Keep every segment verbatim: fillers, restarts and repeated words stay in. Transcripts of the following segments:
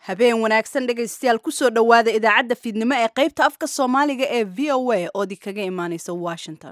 habeen wanaagsan dhegaystayaal kusoo dhowaada idaacadda fiidnimo ee qaybta afka soomaaliga ee v o a oo di kaga imaaneysa washington.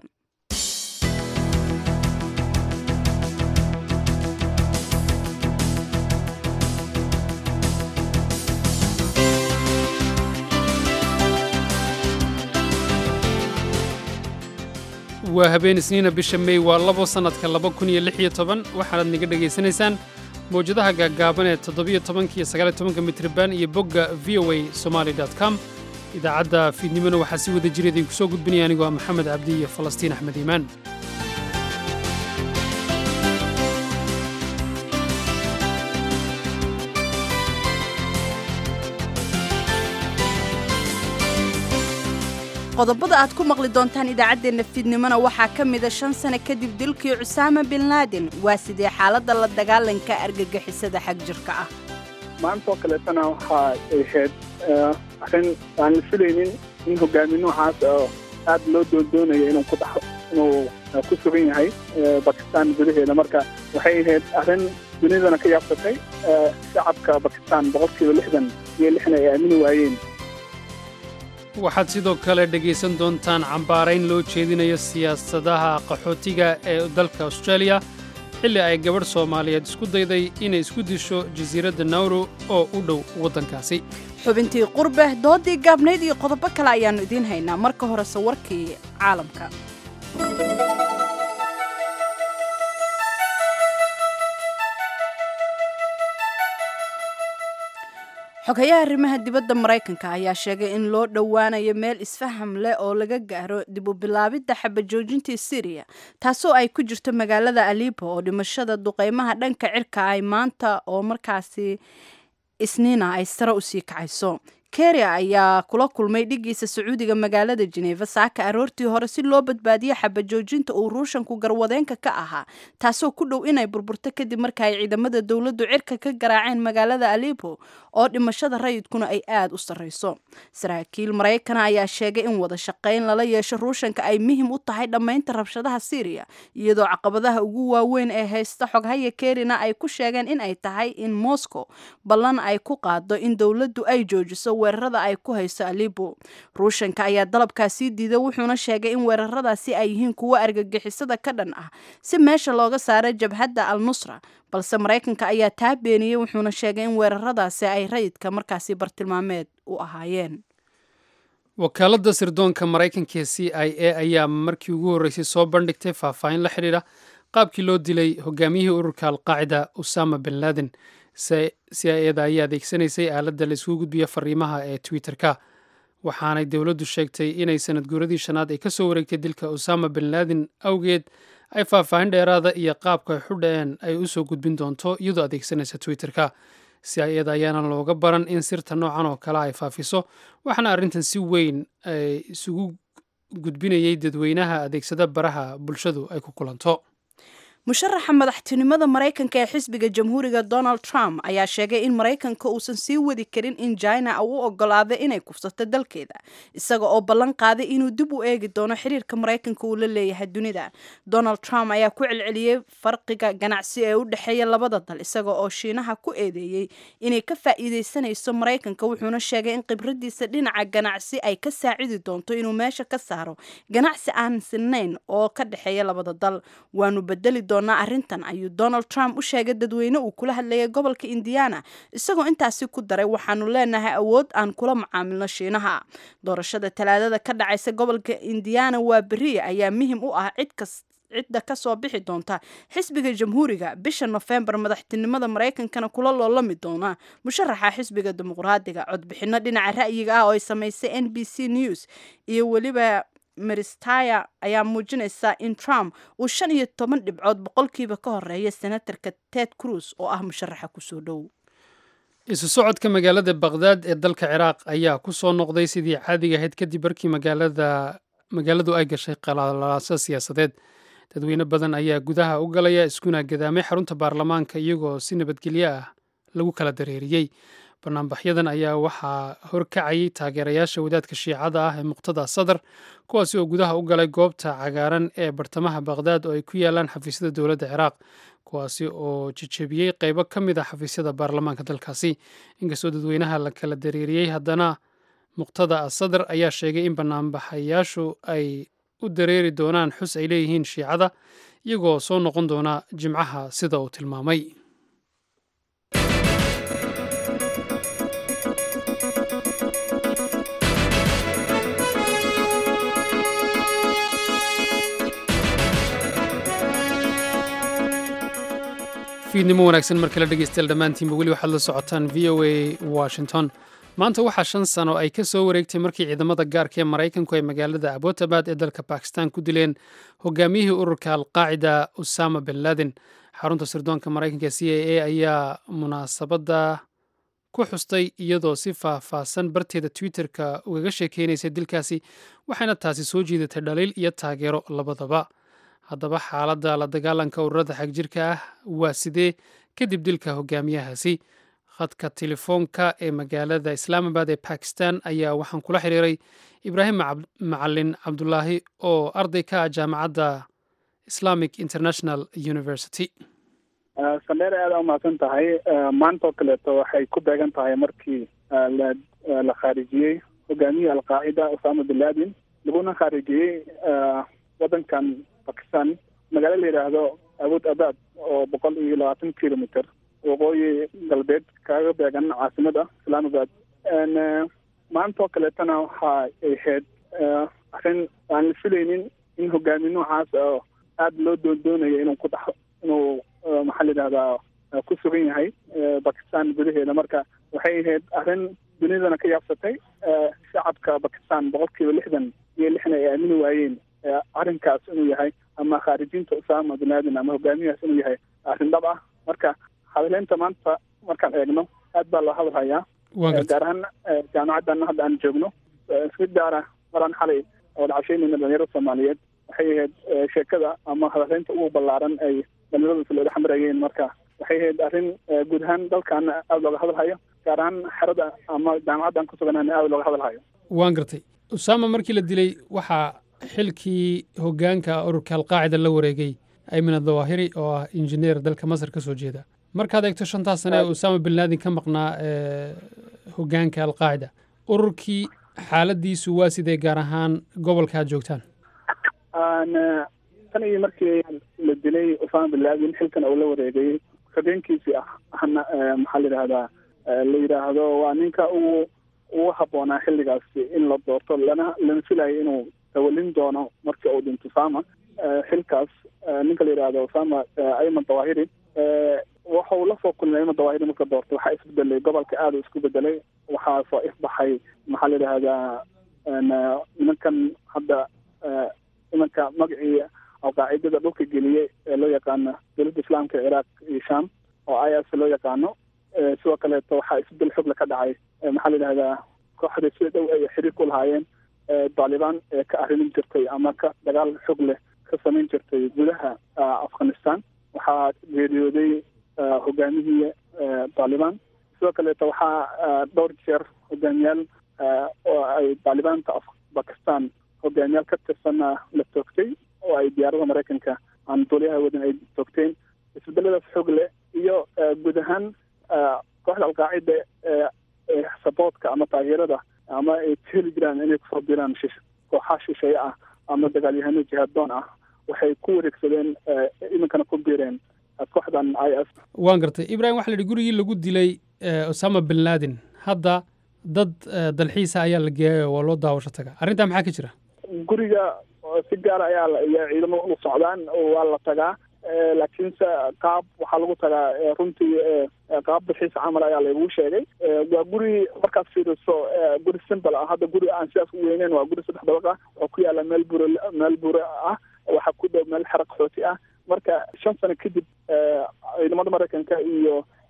waa habeen isniina bisha May waa labo sanadka laba kun iyo lix iyo toban waxaad naga dhageysanaysaan mowjadaha gaagaaban ee toddoba iyo toban iyo sagaal iyo toban mitriban iyo bogga v o a somali dot com idaacadda fiidnimona waxaa si wada jira idinku soo gudbinaya anigoo maxamed cabdi iyo falastiin axmed iimaan. qodobada aad ku maqli doontaan idaacaddeenna fiidnimona waxaa ka mida shan sano kadib dilkii Usaama bin Laden waa sidee xaaladda la dagaalanka argagixisada xag jirka ah. maantoo kaleetana waxaa ahayd arrin aan la filaynin in hogaamino waxaas oo aad loo doondoonayo inuu ku dhaxo inuu ku sugan yahay Bakistaan gudaheeda marka waxay ahayd arrin dunidana ka yaabsatay shacabka Bakistaan boqolkiiba lixdan iyo lixna ay aamini waayeen. waxaad sidoo kale dhegaysan doontaan cambaarayn loo jeedinayo siyaasadaha qaxootiga ee dalka Australia xilli ay gabadh Soomaaliyeed isku dayday inay isku disho jasiiradda Nauru oo u dhow waddankaasi. xubintii qurbe doodii gaabnayd iyo qodobo kale ayaannu idiin haynaa marka hore sawirkii caalamka. xogayaha arrimaha dibadda Mareykanka ayaa sheegay in loo dhowaanayo meel isfaham leh oo laga gaaro dib u bilaabidda xabajoojintii Syria taasoo ay ku jirto magaalada Aleppo oo dhimashada duqeymaha dhanka cirka ay maanta oo markaasi isniina ay sare u sii kacayso. Kerry ayaa kula kulmay dhigiisa Sacuudiga magaalada Geneva saaka aroortii hore si loo badbaadiyo xabajoojinta uu Ruushku garwadeenka ka ahaa taasoo ku dhow inay burburto kadib markii ay ciidamada dawladdu cirka ka garaaceen magaalada Aleppo oo dhimashada rayidkuna ay aad u sareyso. saraakiil Mareykan ayaa sheegay in wada shaqeyn lala yeesho Ruushka ay muhiim u tahay dhamaynta rabshadaha Syria iyadoo caqabadaha ugu waaweyn ee haysta xoghaya Kerryna ay ku sheegeen in ay tahay in Moscow ballan ay ku qaado in dawladdu ay joojiso weerarada ay ku hayso Aleppo. Ruushka ayaa dalabkaasi diiday wuxuuna sheegay in weeraradaasi ay yihiin kuwa argagixisada ka dhan ah si meesha looga saaro jabhadda al-Nusra balse Mareykanka ayaa taa beeniyay wuxuuna sheegay in weeraradaasi ay rayidka markaasi bartilmaameed u ahaayeen. wakaaladda sirdoonka Mareykanka ee C I A ayaa markii ugu horreysay soo bandhigtay faahfaahin la xidhiidha qaabkii loo dilay hogaamiyihii ururka al-Qaacida Usaama bin Laden. C I A da ayaa adeegsanaysay aaladda la isugu gudbiya fariimaha ee Twitter-ka waxaanay dowladdu sheegtay inay sanad guuradii shanaad ay ka soo wareegtay dilka Usaama bin Laden awgeed ay faahfaahin dheeraada iyo qaabka xudheen ay u soo gudbin doonto iyadoo adeegsanaysa Twitter-ka. C I A da ayaana looga baran in sirta noocan oo kale ay faafiso waxaana arrintan si weyn ay isugu gudbinayay dadweynaha adeegsada baraha bulshadu ay ku kulanto. musharaxa madaxtinimada Mareykanka ee xisbiga Jamhuuriga Donald Trump ayaa sheegay in Mareykanka uusan sii wadi karin in China uu ogolaado inay kufsato dalkeeda isaga oo ballan qaaday inuu dib u eegi doono xiriirka Mareykanka uu la leeyahay dunida. Donald Trump ayaa ku celceliyay farqiga ganacsi ee u dhaxeeya labada dal isaga oo Shiinaha ku eedeeyay inay ka faa'iideysanayso Mareykanka wuxuuna sheegay in khibradiisa dhinaca ganacsi ay ka saacidi doonto inuu meesha ka saaro ganacsi aan sinnayn oo ka dhaxeeya labada dal. waanu bedeli arrintan ayuu Donald Trump u sheegay dadweyne uu kula hadlayay gobolka Indiana isagoo intaasi ku daray waxaanu leenahay awood aan kula macaamilno Shiinaha. doorashada talaadada ka dhacaysa gobolka Indiana waa beri ayaa muhiim u ah cid kasta cidda ka soo bixi doonta xisbiga Jamhuuriga bisha November madaxtinimada Mareykankana kula loolami doona musharaxa xisbiga Dimuqraadiga. codbixino dhinaca ra'yiga ah oo ay samaysay N B C News iyo waliba Maristaya ayaa muujinaysa in Trump uu shan iyo toban dhibcood boqolkiiba ka horeeya senatarka Ted Cruz oo ah musharaxa ku soo dhow. isu socodka magaalada Baghdad ee dalka Ciraaq ayaa ku soo noqday sidii caadiga ahayd kadib markii magaalada magaaladu ay gashay qalalaasa siyaasadeed. dadweyne badan ayaa gudaha u galaya iskuna gadaamay xarunta baarlamaanka iyagoo si nabadgelyo ah lagu kala dareeriyey. banaanbaxyadan ayaa waxaa horkacayay taageerayaasha wadaadka shiicada ah ee muqtada sadar kuwaasi oo gudaha u galay goobta cagaaran ee bartamaha baqhdaad oo ay ku yaalaan xafiisyada dowladda ciraaq kuwaasi oo jejebiyey qaybo ka mid a xafiisyada baarlamaanka dalkaasi inkastoo dadweynaha la kala dareeriyey haddana muqtada asadar ayaa sheegay in banaanbaxayaashu ay u dareeri doonaan xus ay leeyihiin shiicada iyagoo soo noqon doona jimcaha sida uu tilmaamay. fiidnimo wanaagsan mar kale dhegeystayaal dhammaantiinba weli waxaad la socotaan v o a washington. maanta waxaa shan sano ay ka soo wareegtay markii ciidamada gaarka ee maraykanku ay magaalada abbottabad ee dalka bakistan ku dileen hogaamiyihii ururka alqaacida usama bin laden. xarunta sirdoonka maraykanka c a a ayaa munaasabadda ku xustay iyadoo si faahfaahsan barteeda twitterka ugaga sheekeynaysay dilkaasi waxayna taasi soo jiidatay dhaliil iyo taageero labadaba. haddaba xaaladda la dagaalanka ururada xagjirka ah waa sidee kadib dilka hogaamiyahaasi? khadka telefoonka ee magaalada islaamabad ee bakistan ayaa waxaan kula xiriiray ibraahim macalin cabdulaahi oo arday ka ah jaamacadda islamic international university. sandheer aada umahadsan tahay. maanta oo kaleeto waxay ku beegan tahay markii la khaarijiyey hogaamiyii alqaacida usama bin laden laguna khaarijiyey wadankan bakistan magaalo la yidhaahdo abbottabad oo boqol iyo labaatan kilomitr waqooyi galbeed kaaga beegan caasimada islaamabad. maanta oo kaleetana waxa ay ahayd arrin aan la filaynin in hogaami noocaas oo aada loo doondoonayo inuu ku dhex inuu maxaa la yidhahdaa ku sugan yahay bakistan gudaheeda. marka waxay ahayd arrin dunidana ka yaabsatay. shacabka bakistan boqol kiiba lixdan iyo lixna ay aamini waayeen arrinkaas inuu yahay ama khaarijinta usama bin laden ama hogaamiyahaas inuu yahay arrin dhab ah. marka hadaleynta maanta markaan eegno aad baa loo hadalhayaa gaar ahaan jaamacaddan hadda aan joogno. si gaara maraan xalay oo dhacashaynayna dhalinyarada soomaaliyeed waxay ahayd sheekada ama hadaleynta ugu ballaaran ay dhalinyaradu isla dhex marayeen. marka waxay ahayd arrin guud ahaan dalkaana aada looga hadalhayo gaar ahaan xerada ama jaamacaddan ku suganana aada looga hadalhayo. waan gartay. usama markii la dilay waxaa xilkii hogaanka ururka alqaacida la wareegay ayman adawahiri oo ah injineer dalka masar ka soo jeeda. markaad eegto shantaas sane ee usama bin laden ka maqnaa hogaanka alqaacida ururkii xaaladiisu waa sidee gaar ahaan gobolka aad joogtaan? tan iyo markii la dilay usama bin laden xilkan uu la wareegay habeenkiisii ah ahna maxaa la yidhahdaa la yidhaahdo waa ninka ugu ugu habboonaa xilligaasi in la doorto lana lana filayo inuu tawalin doono markii uu dhinto usama xilkaas. ninka la yidhaahdo usama ayman dawahiri waxa uu la soo kulmay ayman dawahiri marka doortay waxaa isbedelay gobolka aada u isku bedelay. waxaa soo ifbaxay maxaa la yidhaahdaa nimankan hadda nimanka magacii alqaacidada dhulka geliyey ee loo yaqaano dowladda islaamka ciraaq iyo sham oo i s loo yaqaano. sidoo kaleeto waxaa isbedel xogle ka dhacay maxaa la yidhahdaa kooxda sida dhow ay xiriir ku lahaayeen taalibaan ee ka arrimin jirtay ama ka dagaal xog leh ka samayn jirtay gudaha afghanistan. waxaa geeriyooday hogaamihii taalibaan. sidoo kaleeto waxaa dhowr jeer hogaamiyaal oo ay taalibaanta bakistan hogaamiyaal ka tirsana la toogtay oo ay diyaarada maraykanka aan duuliyaha wadan ay toogteen. isbedeladaas xog leh iyo guud ahaan kooxda alqaacida ee saboodka ama taageerada ama ay heli jiraan inay kusoo diraan kooxaha shisheeye ah ama dagaalyahano jihaaddoon ah waxay ku wareegsadeen iminkana ku biireen kooxdan i s. waan gartay. ibrahim waxa la yidhi gurigii lagu dilay usama bin laden hadda dad dalxiisa ayaa la geeyay oo waa loo daawasho taga. arrintaa maxaa ka jira? guriga si gaara ayaa ciidamo u socdaan waa la tagaa laakiinse qaab waxaa lagu tagaa runtii qaab dalxiis camal ayaa lagu sheegay. waa guri markaad fiiriso guri simple ah. hadda guri aan sidaas u weyneyn waa guri saddex dabaq ah oo ku yaala meel bur meel bure ah. waxaa ku dhow meel xeraq xooti ah. marka shan sano kadib ciidamada maraykanka iyo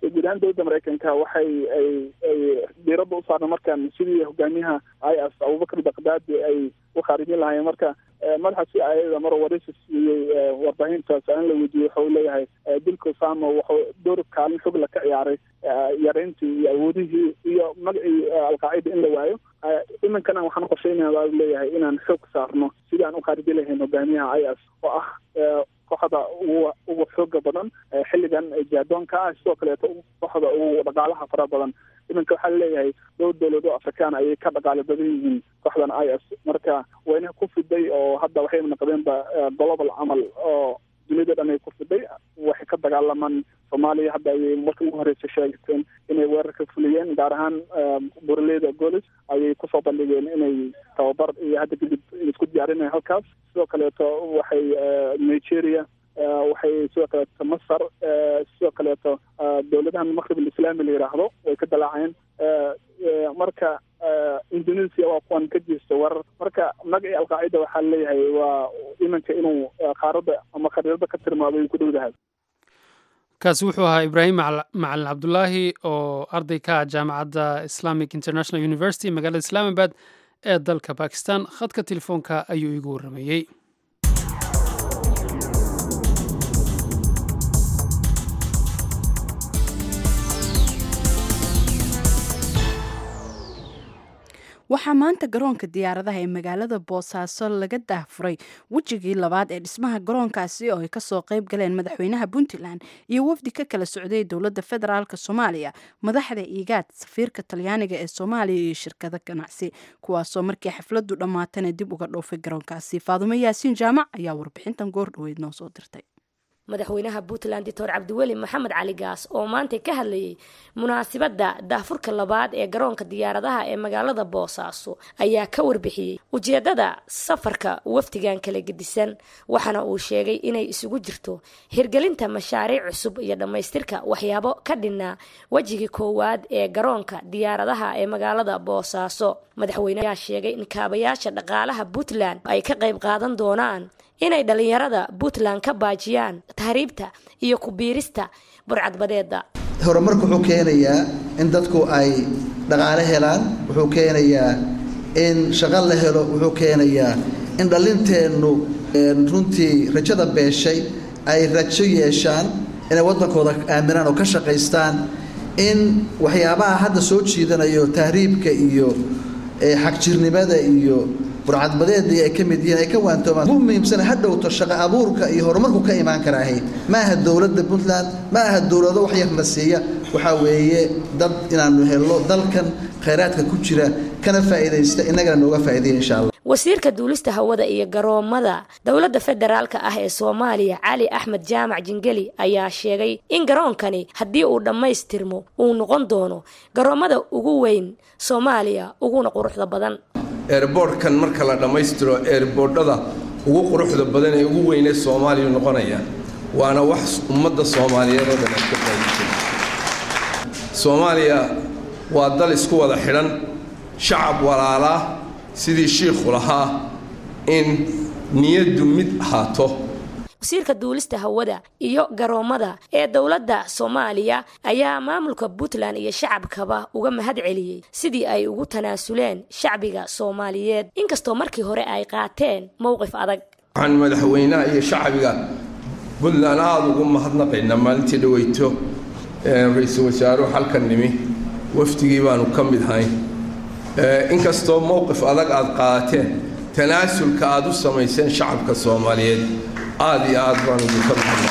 guud ahaan dowladda maraykanka waxay ay ay diiradda u saarna markaan sidii hogaamiyaha i s abubakar baqdaadi ay u khaarijin lahaayeen marka madaxa c i a da mar waraysi siiyey warbaahintaas aan la weydiiyey waxa uu leeyahay dilka Osama wuxuu door kaalin xog la ka ciyaaray yareyntii iyo awoodihii iyo magacii alqaacida in la waayo imankana waxaan qorsheynaa baa leeyahay inaan xog saarno sidii aan u khaarijin lahayn hogaamiyaha i s oo ah kooxda ugu xooga badan xilligan jaadoonka ah sidoo kaleeto kooxda ugu dhaqaalaha fara badan iminka waxaa leeyahay dhowr dowlado afrikaan ayay ka dhaqaale badan yihiin kooxdan i s marka wayna ku fiday oo hadda waxay naqdeenba global camal oo dunida dhan ay ku fiday waxay ka dagaalamaan Soomaaliya hadda ay markii ugu horeysay sheegteen inay weerar ka fuliyeen gaar ahaan burleyda golis ayay ku soo bandhigeen inay tababar iyo hadda kadib isku diyaarinayaan halkaas sidoo kaleeto waxay Nigeria waxay sidoo kaleeto Masar sidoo kaleeto dowladahan Maghrib al-Islaami la yiraahdo way ka dalaaceen marka Indonesia waa kuwan ka jeestay warar marka magacii alqaacida waxaa leeyahay waa imanka inuu qaarada ama khariirada ka tirmaado ku dhowdahay kaasi wuxuu ahaa Ibraahim Macalin Cabdullaahi oo arday ka ah jaamacadda Islamic International University magaalada Islamabad ee dalka Pakistan khadka telefoonka ayuu igu waramayay waxaa maanta garoonka diyaaradaha ee magaalada Boosaaso laga daahfuray wajigii labaad ee dhismaha garoonkaasi oo ay kasoo qayb galeen madaxweynaha Puntland iyo wafdi ka kala socday dowladda federaalka Soomaaliya madaxda IGAD safiirka Talyaaniga ee Soomaaliya iyo shirkado ganacsi kuwaasoo markii xafladdu dhamaatana dib uga dhoofay garoonkaasi Faadumo Yaasiin Jaamac ayaa warbixintan goor dhaweyd noo soo dirtay madaxweynaha Puntland Dr. Cabdiweli Maxamed Cali Gaas oo maanta ka hadlayay munaasabada daafurka labaad ee garoonka diyaaradaha ee magaalada Boosaaso ayaa ka warbixiyay ujeedada safarka wafdigan kala gedisan waxana uu sheegay inay isugu jirto hirgelinta mashaariic cusub iyo dhamaystirka waxyaabo ka dhinaa wajigii koowaad ee garoonka diyaaradaha ee magaalada Boosaaso madaxweynaha ayaa sheegay in kaabayaasha dhaqaalaha Puntland ay ka qayb qaadan doonaan inay dhalinyarada Puntland ka baajiyaan tahriibta iyo ku biirista burcadbadeeda horumarku wuxuu keenayaa in dadku ay dhaqaale helaan wuxuu keenayaa in shaqo la helo wuxuu keenayaa in dhalinteenu runtii rajada beeshay ay rajo yeeshaan inay wadankooda aaminaan oo ka shaqaystaan in waxyaabaha hadda soo jiidanayo tahriibka iyo xaqjirnimada iyo burcadbadeedii ay ka mid yihiin ay ka waantoomaan ugu muhiimsan hadhowto shaqo abuurka iyo horumarku ka imaan karaahay ma aha dowladda Puntland ma aha dowlado wax yar la siiya waxa weeye dad inaanu helno dalkan kheyraadka ku jira kana faa'iideysta inaga nooga faa'iideeyo insha Allah wasiirka duulista hawada iyo garoomada dowladda federaalka ah ee Soomaaliya Cali Axmed Jaamac Jingeli ayaa sheegay in garoonkani haddii uu dhamaystirmo uu noqon doono garoomada ugu weyn Soomaaliya uguna quruxda badan airportkan marka la dhamaystiro airportada ugu quruxda badan ee ugu weyn ee Soomaaliya noqonaya waana wax ummadda Soomaaliyeed oo dhan ka faa'iideysan Soomaaliya waa dal isku wada xiran shacab walaala sidii sheekhu lahaa in niyadu mid ahaato wasiirka duulista hawada iyo garoomada ee dowladda Soomaaliya ayaa maamulka Puntland iyo shacabkaba uga mahad celiyay sidii ay ugu tanaasuleen shacbiga Soomaaliyeed inkastoo markii hore ay qaateen mowqif adag waxaan madaxweynaha iyo shacbiga Puntland aad ugu mahadnaqaynaa maalintii dhaweyto ra'iisul wasaaruhu halkan nimi wafdigii baanu ka mid ahay inkastoo mowqif adag aad qaateen tanaasulka aad u samayseen shacabka Soomaaliyeed aad iyo aad baan ugu farxay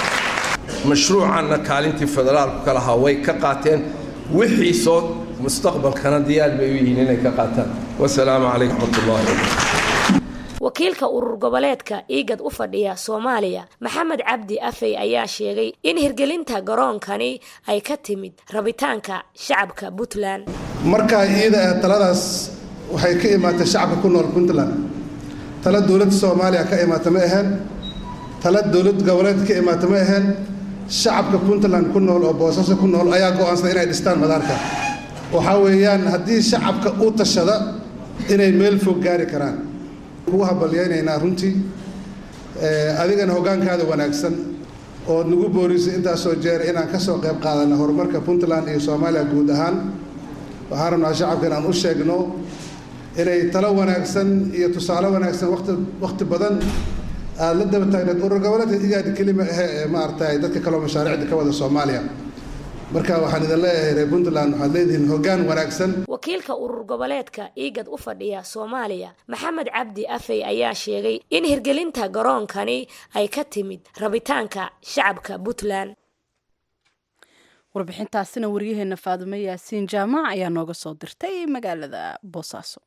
mashruucana kaalintii federaalku kala haway ka qaateen wixii soo mustaqbalkana diyaar bay u yihiin inay ka qaataan wassalaamu calaykum warahmatullahi wabarakatuh wakiilka urur goboleedka IGAD u fadhiya Soomaaliya Maxamed Cabdi Afay ayaa sheegay in hirgelinta garoonkani ay ka timid rabitaanka shacabka Puntland marka iyada taladaas waxay ka imaatay shacabka ku nool Puntland tala dawladda Soomaaliya ka imaatay ma ahan tala dawlad goboleed ka imaatay ma ahan shacabka Puntland ku nool oo Boosaaso ku nool ayaa go'aansaday inay dhistaan madaarka waxa weeyaan haddii shacabka uu tashada inay meel fog gaari karaan kuwa habalyeynayna runtii ee adigana hoggaankaada wanaagsan oo nagu boorisay intaasoo jeer inaan ka soo qayb qaadano horumarka puntland iyo soomaaliya guud ahaan waxaan rabnaa shacabka inaan u sheegno inay talo wanaagsan iyo tusaale wanaagsan waqti waqti badan aad la daba taagneed urur goboleedka igaadi kelima ahe ee maaragtay dadka kaloo mashaariicda ka wada soomaaliya marka waxaan idin leeyahay reer puntland waxaad leedihiin hoggaan wanaagsan. wakiilka urur goboleedka igad u fadhiya soomaaliya maxamed cabdi afey ayaa sheegay in hirgelinta garoonkani ay ka timid rabitaanka shacabka puntland. warbixintaasina waryaheena faadumo yaasiin jaamac ayaa nooga soo dirtay magaalada boosaaso.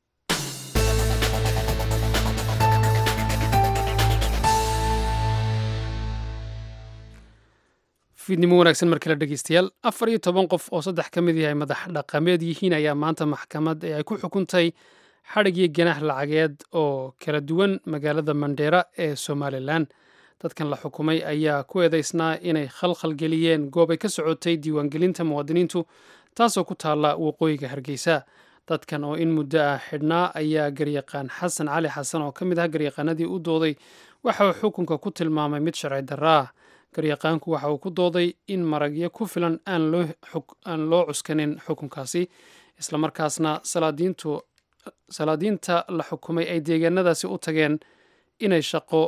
fiidnimo wanaagsan mar kale dhegeystayaal afar iyo toban qof oo saddex ka mid yahay madax dhaqameed yihiin ayaa maanta maxkamad ee ay ku xukuntay xadhig iyo ganaax lacageed oo kala duwan magaalada mandheera ee somalilan. dadkan la xukumay ayaa ku eedeysnaa inay khalkhal geliyeen goob ay ka socotay diiwaangelinta muwaadiniintu taasoo ku taalla waqooyiga hargeysa. dadkan oo in muddo ah xidhnaa ayaa garyaqaan xasan cali xasan oo ka mid ah garyaqaanadii u dooday waxa uu xukunka ku tilmaamay mid sharci darro ah. garyaqaanku waxa uu ku dooday in maragyo ku filan aan loo cuskanin xukunkaasi islamarkaasna salaadiinta la xukumay ay deegaanadaasi u tageen inay shaqo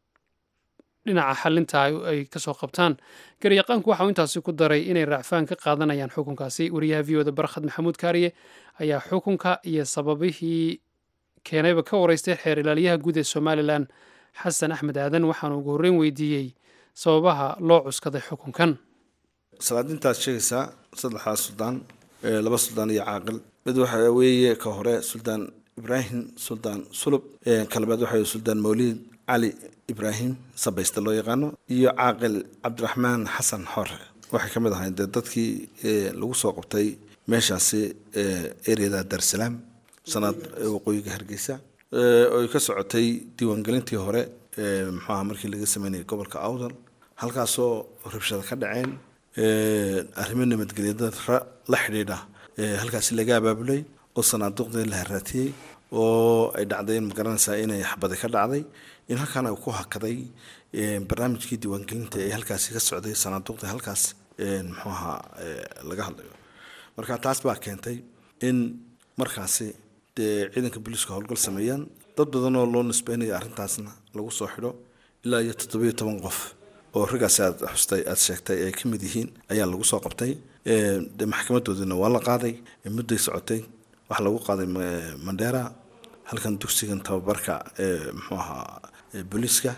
dhinaca xalinta ay kasoo qabtaan. garyaqaanku waxa uu intaasi ku daray inay raacfaan ka qaadanayaan xukunkaasi. wariyaha v o da barkhad maxamuud kaariye ayaa xukunka iyo sababihii keenayba ka wareystay xeer ilaaliyaha guud ee somalilan xasan axmed aadan waxaanu ugu horreyn weydiiyey sababaha loo cuskaday xukunkan. salaadintaad sheegaysaa saddexdaas suldaan laba suldaan iyo caaqil mid waxa weeye ka hore suldaan ibraahim suldaan sulub kalabaad waxa suldaan mawlid cali ibraahim sabaysta loo yaqaano iyo caaqil cabdiraxmaan xasan xore waxay ka mid ahayd dadkii lagu soo qabtay meeshaasi ereyada daarsalaam sanad waqooyiga hargeysa oo ka socotay diiwaangelintii hore muxuu ahaa markii laga sameynayay gobolka awdal halkaasoo rabshado ka dhaceen arrimo nabadgelyada la xidhiidha halkaasi laga abaabulay oo sanaaduqdii la haraatiyey oo ay dhacday in magaranaysaa inay xabadi ka dhacday in halkaan ay ku hakaday barnaamijkii diiwaangelinta ee halkaasi ka socday sanaaduqdii halkaas muxuu ahaa laga hadlayo. marka taas baa keentay in markaasi dee ciidanka booliiska howlgal sameeyaan dad badan oo loo nisbeynaya arrintaasna lagu soo xidho ilaa iyo toddobiyo toban qof oo ragaasi aad xustay aad sheegtay ay ka mid yihiin ayaa lagu soo qabtay. de maxkamadoodina waa la qaaday mudday socotay waxaa lagu qaaday mandheera halkan dugsigan tababarka muxuu ahaa booliiska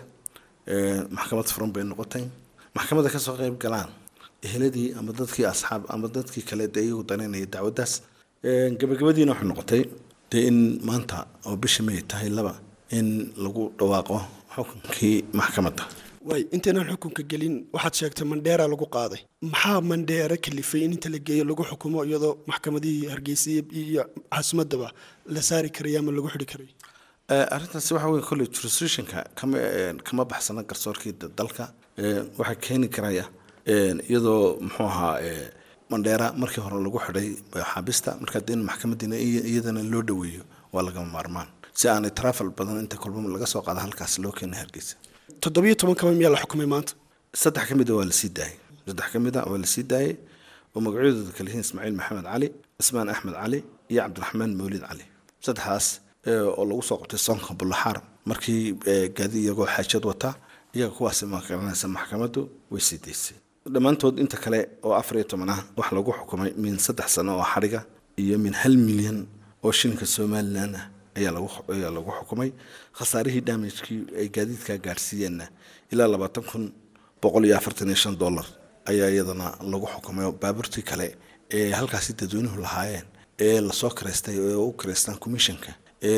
maxkamad furan bay noqotay. maxkamadda ka soo qayb galaan eheladii ama dadkii asxaab ama dadkii kale dee iyagu danaynaya dacwaddaas gabagabadiina waxay noqotay dee in maanta oo bisha may tahay laba in lagu dhawaaqo xukunkii maxkamadda. way inteenaan xukunka gelin waxaad sheegtay mandheera lagu qaaday maxaa mandheera kalifay in inta la geeyo lagu xukumo iyadoo maxkamadihii hargeysa iyo caasimadaba la saari karay ama lagu xidhi karay? arrintaasi waxa weeye kolley jurisdictionka kama kama baxsana garsoorkii dalka waxaa keeni karaya iyadoo muxuu ahaa mandheera markii hore lagu xidhay xaabista markaa dee in maxkamadiina iyadana loo dhaweeyo waa lagama maarmaan si aanay trafal badan inta kolba laga soo qaada halkaas loo keenay hargeysa. toddobiyo toban kaba miyaa la xukumay maanta? saddex ka mid a waa lasii daayay saddex ka mid a waa lasii daayay oo magacyadooda kala yihiin ismaaciil maxamed cali ismaan axmed cali iyo cabdiraxmaan mawlid cali. saddexdaas oo lagu soo qabtay soonka bullaxaar markii gaadi iyagoo xaajad wata iyaga kuwaasi ma garanaysa maxkamaddu way sii daysay. dhammaantood inta kale oo afar iyo toban ah waxaa lagu xukumay min saddex sano oo xadhiga iyo min hal milyan oo shilinka somalilan ah ayaa lagu ayaa lagu xukumay. khasaarihii damagekii ay gaadiidka gaarsiiyeenna ilaa labaatan kun boqol iyo afartan iyo shan dollar ayaa iyadana lagu xukumay. baabuurtii kale ee halkaasi dadweynuhu lahaayeen ee lasoo kireystay ee u kireystaan commissionka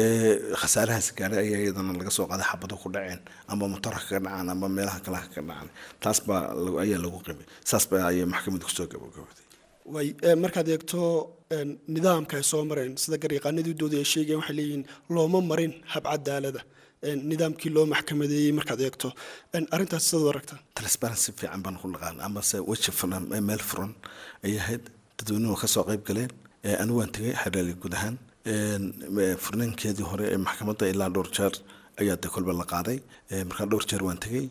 ee khasaarahaas gaaray ayaa iyadana laga soo qaaday xabado ku dhaceen ama motorka ka dhacaan ama meelaha kale ka dhacaan. taas baa ayaa lagu qimay saas baa ayay maxkamadda ku soo gabagabowday. way markaad eegto nidaamka ay soo mareen sida garyaqaanadii doodii ay sheegeen waxay leeyihiin looma marin hab cadaalada nidaamkii loo maxkamadeeyey markaad eegto arrintaas sidoo aragtaa? transparency fiican baan ku dhaqaan ama se weji furan meel furan ay ahayd dadweynuhu ka soo qayb galeen. anigu waan tegay xeerlaali guud ahaan furnaankeedii hore ee maxkamadda ilaa dhowr jeer ayaa de kolba la qaaday markaa dhowr jeer waan tegay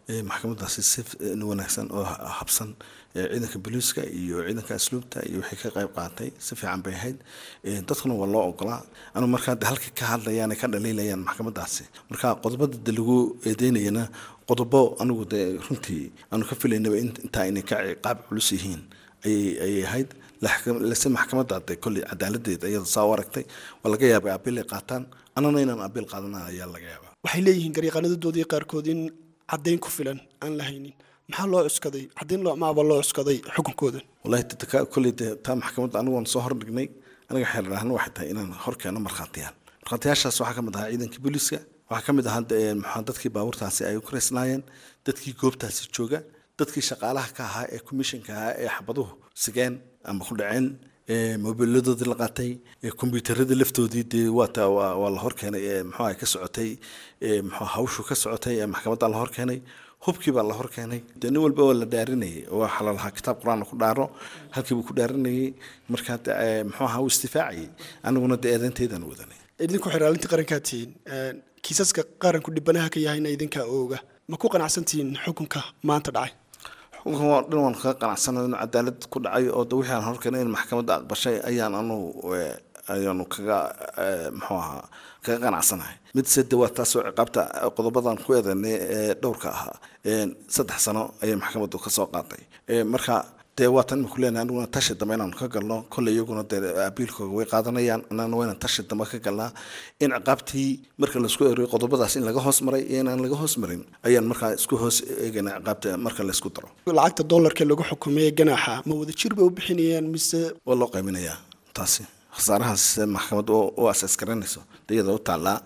maxkamadaasi si wanaagsan oo habsan ciidanka booliiska iyo ciidanka asluubta iyo wixii ka qayb qaatay si fiican bay ahayd dadkuna waa loo ogolaa anu markaa halka ka hadlayaan ka dhaliilayaan maxkamadaasi marka qodobada lagu eedeynayana qodobo anigu de runtii aanu ka filaynaba inta inay ka qaab culus yihiin ay ay ahayd lase maxkamadda de kulli cadaaladeed ayada soo aragtay waa laga yaabay abiil ay qaataan anana inaan abiil qaadana ayaa laga yaabaa waxay leeyihiin garyaqaanadoodii qaarkood in caddayn ku filan aan la haynin maxaa loo cuskaday caddayn loo maaba loo cuskaday xukunkooda wallahi taa kulli taa maxkamadda anigu waan soo hordhignay aniga xeer ahaan waxay tahay inaan horkeeno markhaatiyaan markhaatiyaashaas waxaa ka mid ahaa ciidankii booliiska waxaa ka mid ahaa maxaa dadkii baabuurtaasi ay ku reysnaayeen dadkii goobtaasi jooga dadkii shaqaalaha ka ahaa ee commissionka ahaa ee xabaduhu sigeen ama ku dhaceen mobiiladoodii la qaatay kombiyuutarada laftoodii dee waata waa la horkeenay muxuu ka socotay muxuu hawshu ka socotay ee maxkamadda la horkeenay hubkii baa la horkeenay dee nin walba waa la dhaarinayay waxaa la lahaa kitaab qur-aan ku dhaaro halkii buu ku dhaarinayay markaa muxuu ahaa uu istifaacayay aniguna dee eedaynteydaan wadanay idinku xiraalinta qarankaa tihiin kiisaska qaranku dhibanaha ka yahayna idinkaa ooga ma ku qanacsantihiin xukunka maanta dhacay xukunka dhan waan kaga qanacsanahay inuu cadaalad ku dhacay oo wixii aan horkeenay in maxkamadda aqbashay ayaan anu ayaanu kaga muxuu ahaa kaga qanacsanahay mid sade waa taasoo ciqaabta qodobadan ku eedanay ee dhowrka ahaa saddex sano ayay maxkamaddu ka soo qaatay marka dee waatan iminku leenahay aniguna tashi dambe inaanu ka galno kolley iyaguna dee abiilkooga way qaadanayaan anana waa inaan tashi dambe ka galnaa in ciqaabtii marka laisku eegay qodobadaas in laga hoos maray iyo inaan laga hoos marin ayaan markaa isku hoos eegana ciqaabta marka laysku daro lacagta dollarka lagu xukumay ganaaxa ma wada jir bay u bixinayaan mise waa loo qayminayaa taasi khasaarahaas maxkamadda u asaas garanayso iyada u taallaa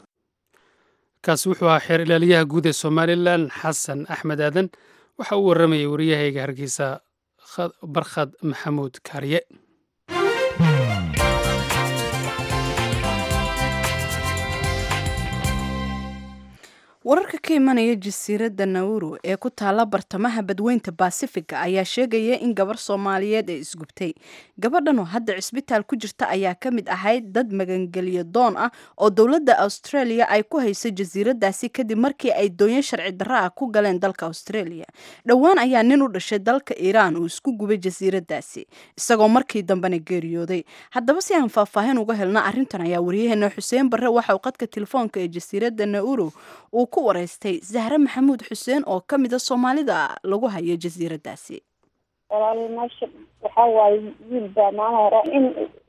kaasi wuxuu ahaa xeer ilaaliyaha guud ee somalilan xasan axmed aadan waxa uu waramayay wariyahayga hargeysa barkhad maxamuud kaariye wararka ka imanaya jasiiradda Nauru ee ku taala bartamaha badweynta Pacifica ayaa sheegaya in gabar Soomaaliyeed ay isgubtay. Gabadhan oo hadda cisbitaal ku jirta ayaa ka mid ahayd dad magangeliyo doon ah oo dowladda Australia ay ku haysay jasiiraddaasi kadib markii ay doonyo sharci darro ah ku galeen dalka Australia. Dhowaan ayaa nin u dhashay dalka Iran uu isku gubay jasiiraddaasi isagoo markii dambena geeriyooday. Haddaba si aan faahfaahin uga helna arrintan ayaa wariyaheena Xuseen Barre waxa uu qadka telefoonka ee jasiiradda Nauru uu ku wareystay Zahra Maxamuud Xuseen oo ka mid ah Soomaalida lagu hayo jasiiraddaasi. walaal meesha waxaa waaye wiil baa maalin hore in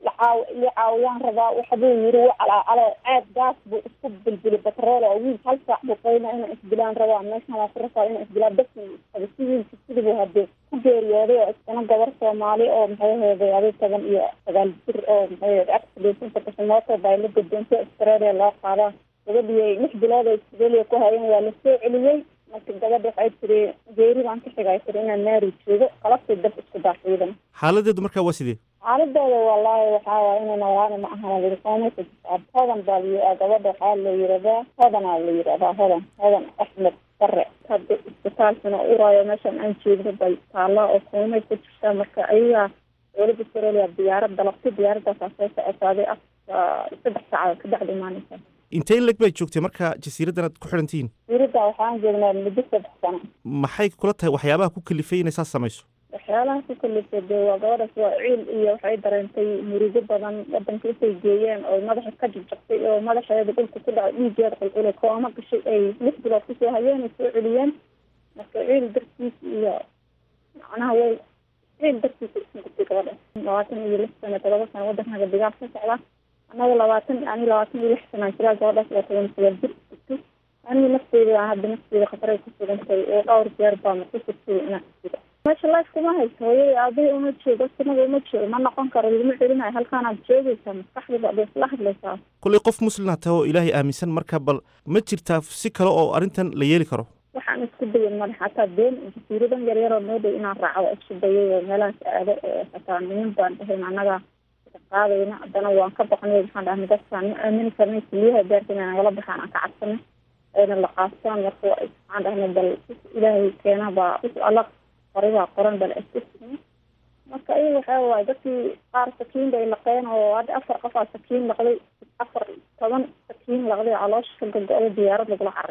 la caawiyaan rabaa waxa buu yiri wacala calo aad gaas buu isku bilbili batrool oo wiil hal saac buu qayna inuu isbilaan rabaa meeshan waa fursa inuu isbilaan dadka sidii sidii hadee ku geeriyooday oo isna gabar Soomaali oo maxay heeday toban iyo sagaal jir oo maxay accident ka soo bay la gudbintay Australia loo qaadaa gabadhii lix bilood ay Australia ku hayeen waa la soo celiyay markii gabadha waxay tiri geeri baan ka xigaytay inaan naari joogo qalabta dad isku daafiyeen xaaladeedu markaa waa sidee xaaladooda wallahi waxaa waa inay noolaana ma aha weli qoomka hodan baa gabadha waxaa la yiraahdaa hodan la yiraahdaa hodan hodan Axmed Barre hadda isbitaalkana u raayo meeshan aan joogno bay taala oo qoomay ku jirta marka ayaga dowladda Australia diyaarad dalabtay diyaaraddaas soo socotay af saddex saacadood ka bacdi maalinta intee lag bay joogtay marka jasiiraddan aad ku xirantihiin jasiiradda waxaan joognaa muddo saddex sano maxay kula tahay waxyaabaha ku kalifay inay saas samayso waxyaalaha ku kalifay dee waa gabadhaas waa ciil iyo waxay dareentay murugo badan waddanka intay geeyeen oo madaxa ka jajabtay oo madaxeeda dhulka ku dhacay dhiigeeda qulqulay kooma gashay ay lix bilood kusoo hayeen ay soo celiyeen marka ciil dartiis iyo macnaha way ciil dartiis isku gubtay gabadha labaatan iyo lix sano todoba sano waddanka digaag ka socda anaga labaatan ani labaatan iyo lix sano jiraa gabadhaas waa toban sagaal jir jirtay aniga nafteyda hadda nafteyda khatar ku sugantay oo dhowr jeer baa ma ku sugtay inaan sida meesha life kuma hayso hooyadii aabay uma joogo sanada uma joogo ma noqon karo laguma celinayo halkaanaad joogaysaa maskaxdaba aad isla hadlaysaa kulley qof muslimna tahay oo ilaahay aaminsan marka bal ma jirtaa si kale oo arrintan la yeeli karo waxaan isku dayay madax xataa been jasiiradan yaryaroo noo dhow inaan raaco isku dayay oo meelahaas aado oo xataa niman baan dhahayn annaga qaadayna haddana waan ka baqnay waxaan dhahnay dadkaan ma aamini karnay keliyaha daarta inaan nagala baxaan aan ka cabsanay ayna la qaastaan marka waxaan dhahnay bal ilaahay keena baa alla qoray baa qoran bal istisna marka ayaga waxaa waaye dadkii qaar sakiin bay laqeen oo hadda afar qofaa sakiin laqday afar toban sakiin laqday caloosha ka go-day diyaarad lagula caray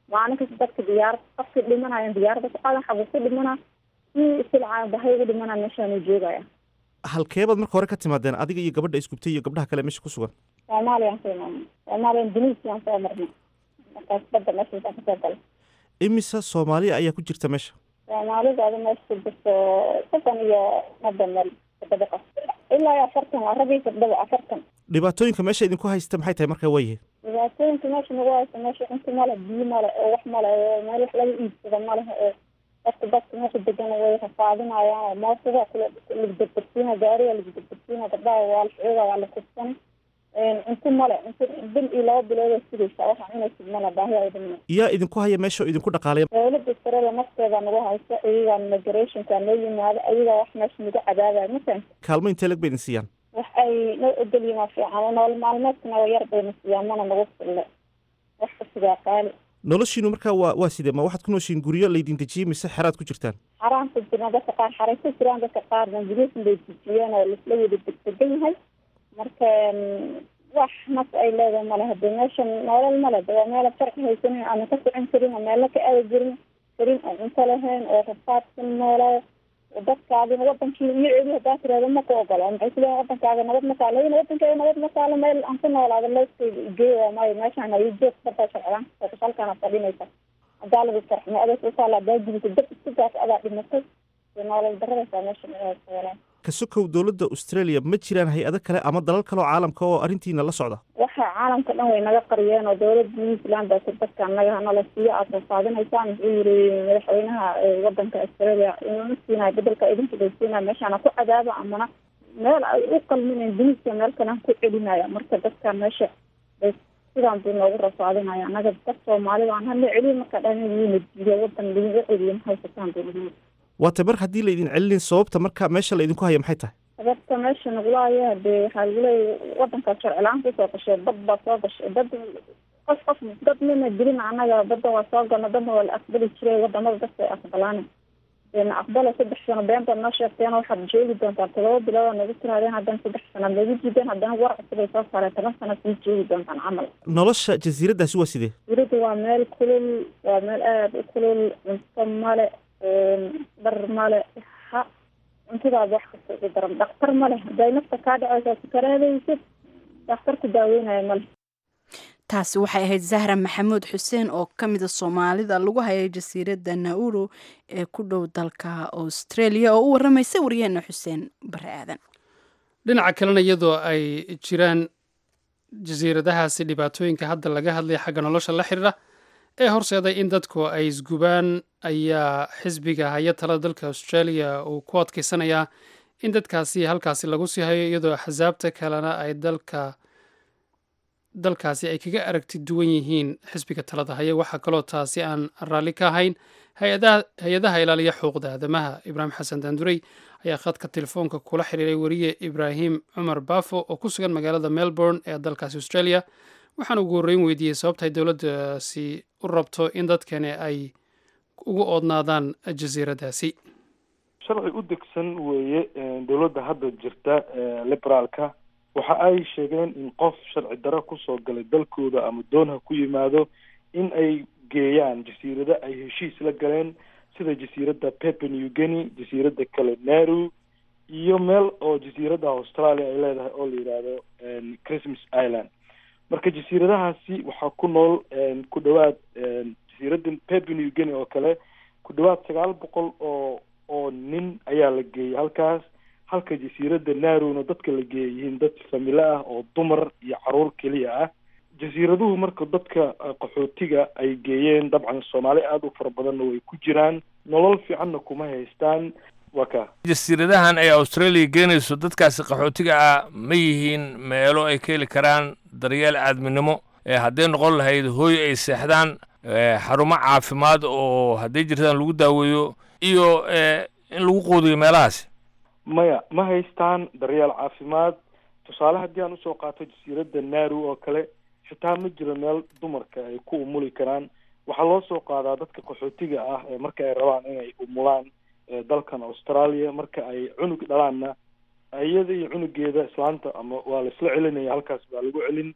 maalin kasta dadka diyaarad qofkii dhimanayaan diyaaradda ku qaadan xabuu ku dhimanaa si silcaa bahay ugu dhimanaa meeshaanu joogaya. halkeebaad marka hore ka timaadeen adiga iyo gabadha isgubtay iyo gabdhaha kale meesha ku sugan? soomaaliyaan soo imaanay soomaaliya indonesiaan soo marnay markaas badda meeshaasaan kasoo galay. imisa soomaaliya ayaa ku jirta meesha? soomaalidaada meesha ku jirto soddon iyo soddon meel toddoba qof ilaa iyo afartan waa rag iyo gabdhaba afartan. dhibaatooyinka meesha idinku haysta maxay tahay markaa waayahay? dhibaatooyinka meesha nagu haysta meesha cunto male biyo male oo wax male oo meel wax laga iibsado male oo dadka dadka meesha degan way rafaadinayaan mootada kula lagdabtarsiina gaariga lagdabtarsiina gabdhaha waa la socda waa la kubsan cunto male cunto bil iyo laba bilood sidaysa waxa cunaysid male baahi ay dhiman. yaa idinku haya meesha oo idinku dhaqaalaya? dowladda Australia nafteeda nagu haysta iyaga migrationka noo yimaada iyaga wax meesha nagu cadaabaya masan kaalmo intee lag bay idin siiyaan? wax ay noo ogolyihiin fiican nolol maalmeedkana waa yar bayna siiyaan mana nagu fille wax kasigaa qaali. noloshiinu markaa waa waa sidee ma waxaad ku nooshiin guryo laydin dejiyey mise xeraad ku jirtaan? xaraan ku jiraan dadka qaar xaray ku jiraan dadka qaarna guryahan bay dejiyeen oo lisla wada degdegan yahay marka wax mas ay leedahay male hadee meeshan nolol male waa meel sharci haysanin ama ka socon karin oo meel ka aadi jirin karin oo cunto lahayn oo rafaadsan noolaa dadkaadina wadankii iyo cidi hadaa tirahdo ma ku ogola maxay ku leeyihin wadankaaga nabad ma taalo in wadankaaga nabad ma taalo meel aan ku noolaado loogeeya maayo meeshaan ay joog badda socdaan halkaana fadhinaysa hadaa lagu farxmo adeeg usaala hadaa gubisa dad sidaas adaa dhimatay nolol daradaysaa meeshan walaa. ka sokow dowladda Australia ma jiraan hay-ado kale ama dalal kale oo caalamka oo arrintiina la socda? waxa caalamka dhan way naga qariyeen oo dowladda New Zealand baa dadka naga hanala siiya aad faafadinaysaan wuxuu yiri madaxweynaha wadanka Australia inuu siinay bedelka idinku siinay meeshaan ku cadaaba amana meel ay u qalmineen dunida meel kale ku celinaya marka dadka meesha sidaan buu noogu rafaadinaya anaga dad Soomaali waan hal celin marka dhan inuu diiday wadan lagu celin haysataan dowladda. waa tabar haddii la idin celin sababta marka meesha la idinku haya maxay tahay? sababta meesha nagulaaya hadee waxaa lagu leeyahay wadanka sharci la-aan kusoo gashay dad baa soo gashay dad qof qof dad mina gelin anaga badda waa soo galna dadna waa la aqbali jiray wadamada dadka ay aqbalaan een aqbala saddex sano beenta noo sheegteen waxaad joogi doontaa todoba bilood nagu tiraadeen haddana saddex sano nagu jideen haddana war cusub ay soo saareen toban sano sii joogi doontaan camal. nolosha jasiiradaasi waa sidee? jasiirada waa meel kulul waa meel aada u kulul cunto male dhar male ha cuntidaada wax kasta ugu daran dhakhtar male hadday nafta kaa dhacaysaa sukaraadaysid dhakhtar ku daaweynaya male. taasi waxay ahayd Zahra Maxamuud Xuseen oo ka mid ah Soomaalida lagu hayay jasiiradda Nauru ee ku dhow dalka Australia oo u waramaysay wariyeenna Xuseen Bare Aadan. dhinaca kalena iyadoo ay jiraan jasiiradahaasi dhibaatooyinka hadda laga hadlay xagga nolosha la xiriira ee horseeday in dadku ay isgubaan ayaa xisbiga haya talada dalka Australia uu ku adkeysanayaa in dadkaasi halkaasi lagu sii hayo iyadoo axsaabta kalena ay dalka dalkaasi ay kaga aragti duwan yihiin xisbiga talada haya. waxaa kaloo taasi aan raalli ka ahayn hay-adaha ilaaliya xuquuqda aadamaha. ibraahim xasan daandurey ayaa khadka telefoonka kula xiriiray wariye ibraahim cumar baafo oo ku sugan magaalada Melbourne ee dalkaasi Australia waxaan ugu horreyn weydiiyey sababta ay dowladdaasi u rabto in dadkani ay ugu oodnaadaan jasiiradaasi. sharci u degsan weeye dowladda hadda jirta liberaalka waxa ay sheegeen in qof sharci daro kusoo galay dalkooda ama doon ha ku yimaado in ay geeyaan jasiirada ay heshiis la galeen sida jasiiradda Papua New Guinea, jasiiradda kale Nauru iyo meel oo jasiiradda Australia ay leedahay oo la yidhaahdo Christmas Island. marka jasiiradahaasi waxaa ku nool ku dhawaad jasiiradda Papua New Guinea oo kale ku dhawaad sagaal boqol oo oo nin ayaa la geeyay halkaas halka jasiiradda Naaruna dadka la geeyay yihiin dad familo ah oo dumar iyo caruur keliya ah. jasiiraduhu marka dadka qaxootiga ay geeyeen dabcan Soomaali aad u fara badanna way ku jiraan nolol fiicanna kuma haystaan. waka jasiiradahan ay Australia geenayso dadkaasi qaxootiga ah ma yihiin meelo ay ka heli karaan daryeel aadminimo ee hadday noqon lahayd hooy ay seexdaan xarumo caafimaad oo hadday jirtaan lagu daaweeyo iyo in lagu quudiyo meelahaasi? maya ma haystaan daryeel caafimaad. tusaale haddii aan usoo qaato jasiiradda Nauru oo kale xitaa ma jiro meel dumarka ay ku umuli karaan. waxaa loo soo qaadaa dadka qaxootiga ah ee marka ay rabaan inay umulaan dalkan Australia marka ay cunug dhalaanna iyada iyo cunugeeda islaanta ama waa la isla celinaya halkaas baa lagu celin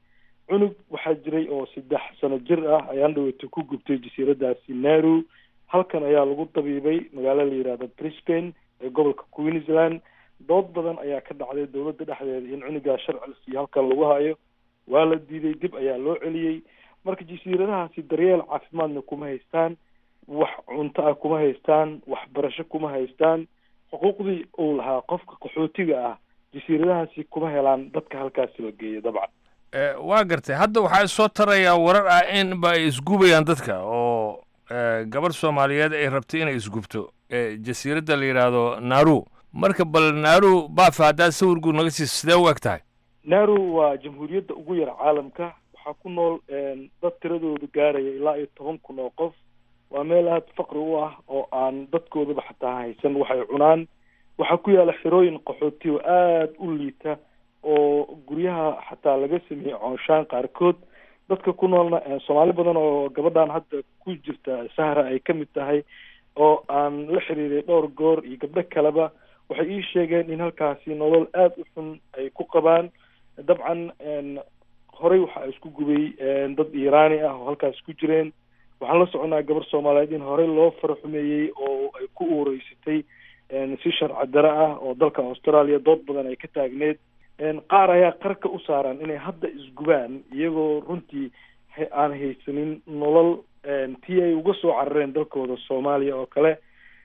cunug waxaa jiray oo saddex sano jir ah ayaan dhaweyta ku gubtay jasiiradaasi nauru halkan ayaa lagu dabiibay magaalo la yihahdo Brisbane ee gobolka Queensland. dood badan ayaa ka dhacday dowladda dhexdeeda in cunugaa sharci la siiyo halkan lagu hayo, waa la diiday, dib ayaa loo celiyey. marka jasiiradahaasi daryeel caafimaadna kuma haystaan, wax cunto ah kuma haystaan, waxbarasho kuma haystaan. xuquuqdii uu lahaa qofka qaxootiga ah jasiiradahaasi kuma helaan dadka halkaasi la geeyo. dabcan waa gartay, hadda waxaa soo tarayaa warar ah in ba ay isgubayaan dadka oo gabadh soomaaliyeed ay rabtay inay isgubto jasiiradda la yidhaahdo Nauru. marka bal Nauru baafa haddaad sawirku naga sii sidee u eg tahay? Nauru waa jamhuuriyadda ugu yar caalamka, waxaa ku nool dad tiradoodu gaaraya ilaa iyo toban kun oo qof. waa meel aada faqri u ah oo aan dadkoodaba xataa haysan waxay cunaan. waxaa ku yaala xirooyin qaxooti oo aada u liita oo guryaha xataa laga sameeyey coonshaan qaarkood. dadka ku noolna soomaali badan oo gabadhan hadda ku jirta Sahra ay ka mid tahay oo aan la xiriiray dhowr goor iyo gabdho kaleba waxay ii sheegeen in halkaasi nolol aada u xun ay ku qabaan. dabcan horey waxaa isku gubay dad iiraani ah oo halkaas ku jireen. waxaan la soconaa gabar soomaaliyeed in horey loo faraxumeeyey oo ay ku uureysatay si sharci dare ah oo dalka Australia dood badan ay ka taagneed. qaar ayaa qarka u saaran inay hadda isgubaan iyagoo runtii aan haysanin nolol tii ay uga soo carareen dalkooda Soomaaliya oo kale.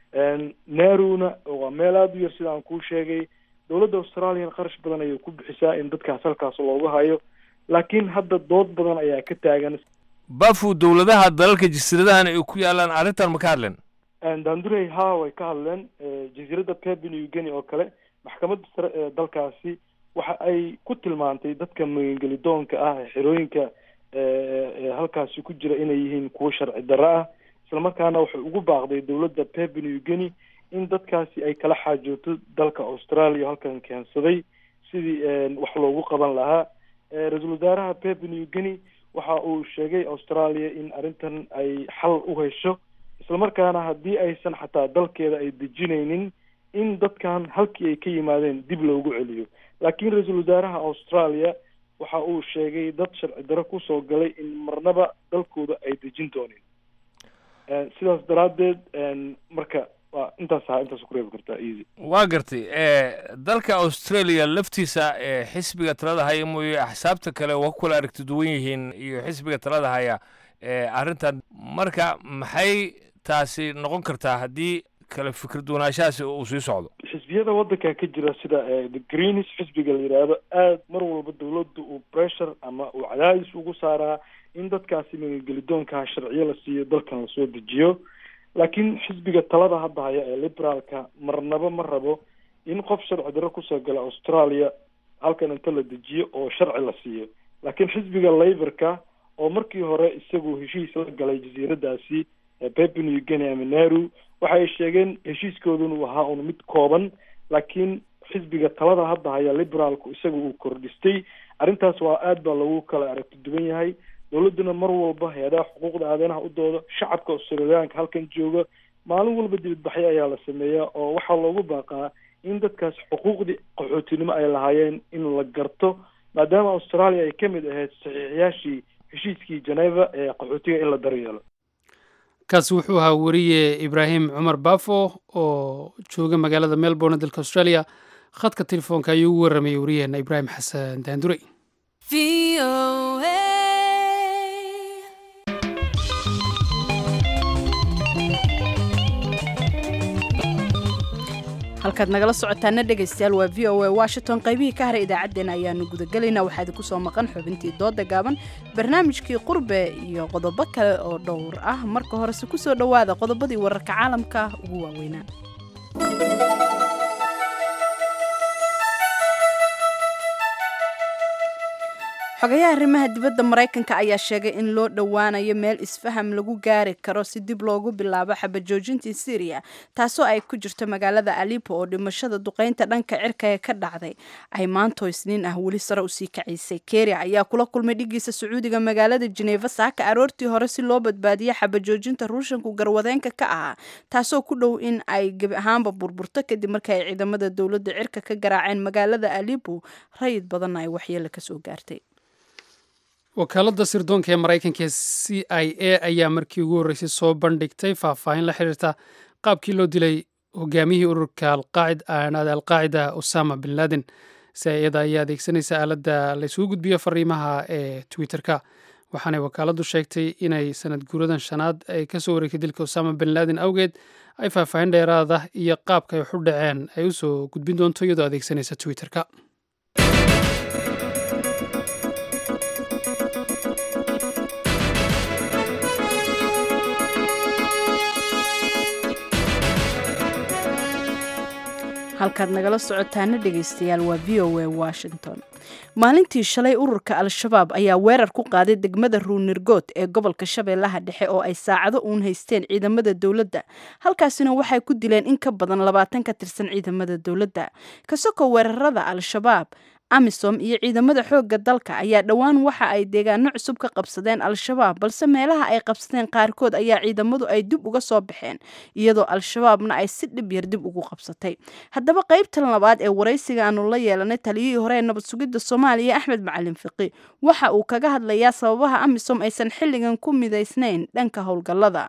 Naaruna waa meel aada u yar sida aan kuu sheegay. dowladda Australia qarash badan ayay ku bixisaa in dadkaas halkaas looga hayo, laakiin hadda dood badan ayaa ka taagan. bafu dowladaha dalalka jasiiradahan ay ku yaalaan arrintan ma ka hadleen? Daandurey haa way ka hadleen. jasiiradda Papua New Guinea oo kale maxkamadda sare ee dalkaasi waxa ay ku tilmaantay dadka magangelidoonka ah ee xerooyinka halkaasi ku jira inay yihiin kuwo sharci darro ah. isla markaana waxay ugu baaqday dowladda Papua New Guinea in dadkaasi ay kala xaajooto dalka Australia halkan keensaday sidii wax loogu qaban lahaa. ra-iisul wasaaraha Papua New Guinea waxa uu sheegay Australia in arrintan ay xal u hesho, isla markaana haddii aysan xataa dalkeeda ay dejinaynin in dadkan halkii ay ka yimaadeen dib loogu celiyo. laakiin ra-iisul wasaaraha Australia waxa uu sheegay dad sharci darro kusoo galay in marnaba dalkooda ay dejin doonin. sidaas daraaddeed marka waa intaas aha intaas ku reebi kartaa easy. waa gartay dalka Australia laftiisa xisbiga talada haya mooye axsaabta kale waa kula aragti duwan yihiin iyo xisbiga talada haya arrintan. marka maxay taasi noqon kartaa haddii kala fikir duwanaanshahaasi uu sii socdo? xisbiyada waddanka ka jira sida the Greens xisbiga la yidhaahdo aada mar walba dowladda uu pressure ama uu cadaadis ugu saaraa in dadkaasi magangelidoonka sharciyo la siiyo dalkan lasoo dejiyo. laakiin xisbiga talada hadda haya ee liberaalka marnaba ma rabo in qof sharci darro kusoo gala Australia halkan inta la dejiyo oo sharci la siiyo. laakiin xisbiga Labourka oo markii hore isagu heshiis la galay jasiiradaasi Papua New Guinea ama Nauru waxay sheegeen heshiiskooduna uu ahaa un mid kooban, laakiin xisbiga talada hadda haya liberaalku isaga uu kordhistay. arrintaas waa aad baa lagu kala aragti duwan yahay. dowladduna mar walba hay-adaha xuquuqda aadanaha u dooda, shacabka Australiyaanka halkan jooga maalin walba dibadbaxyo ayaa la sameeyaa oo waxaa loogu baaqaa in dadkaas xuquuqdii qaxootinimo ay lahaayeen in la garto, maadaama Australia ay ka mid ahayd saxiixiyaashii heshiiskii Geneva ee qaxootiga in la daryeelo. kaasi wuxuu ahaa wariye Ibraahim Cumar Bafo oo jooga magaalada Melbourne dalka Australia. khadka telefoonka ayuu ugu warramayay wariyeena Ibraahim Xasan Daandurey. halkaad nagala socotaana dhegaystayaal waa v o a Washington. qaybihii ka haray idaacaddeenna ayaanu gudagelaynaa. waxaa idinku soo maqan xubintii dooda gaaban, barnaamijkii qurbe iyo qodobo kale oo dhowr ah. marka horese ku soo dhowaada qodobadii wararka caalamka ugu waaweynaa. xogayaha arrimaha dibadda Mareykanka ayaa sheegay in loo dhowaanayo meel isfaham lagu gaari karo si dib loogu bilaabo xabajoojintii Syria, taasoo ay ku jirto magaalada Aleppo oo dhimashada duqeynta dhanka cirka ee ka dhacday ay maanto Isniin ah weli sare u sii kacisay. Kerry ayaa kula kulmay dhigiisa Sacuudiga magaalada Geneva saaka aroortii hore si loo badbaadiyo xabajoojinta Ruushku garwadeenka ka ahaa, taasoo ku dhow in ay gabi ahaanba burburto kadib markii ay ciidamada dowladda cirka ka garaaceen magaalada Aleppo, rayid badan ay waxyeello ka soo gaartay. wakaaladda sirdoonka ee maraykanka ee c i a ayaa markii ugu horreysay soo bandhigtay faahfaahin la xiriirta qaabkii loo dilay hogaamiyihii ururka alqaacida usama bin laden si iyada ayaa adeegsanaysa aaladda laysugu gudbiyo fariimaha ee twitterka waxaanay wakaaladdu sheegtay inay sanad guuradan shanaad ay ka soo wareegtay dilka usama bin laden awgeed ay faahfaahin dheeraada iyo qaabka ay waxu dhaceen ay u soo gudbin doonto iyadoo adeegsanaysa twitterka. halkaad nagala socotaana dhegaystayaal waa v o a washington. maalintii shalay ururka al-shabaab ayaa weerar ku qaaday degmada ruunirgood ee gobolka shabeellaha dhexe oo ay saacado uun haysteen ciidamada dowladda halkaasina waxay ku dileen in ka badan labaatan ka tirsan ciidamada dowladda ka soko weerarada al-shabaab amisom iyo ciidamada xoogga dalka ayaa dhowaan waxa ay deegaano cusub ka qabsadeen al-shabaab balse meelaha ay qabsadeen qaarkood ayaa ciidamadu ay dib uga soo baxeen iyadoo al-shabaabna ay si dhib yar dib ugu qabsatay. haddaba qaybtan labaad ee waraysiga aanu la yeelanay taliyihii hore ee nabad sugidda soomaaliya axmed macalin fiqi waxa uu kaga hadlayaa sababaha amisom aysan xilligan ku midaysnayn dhanka howlgallada.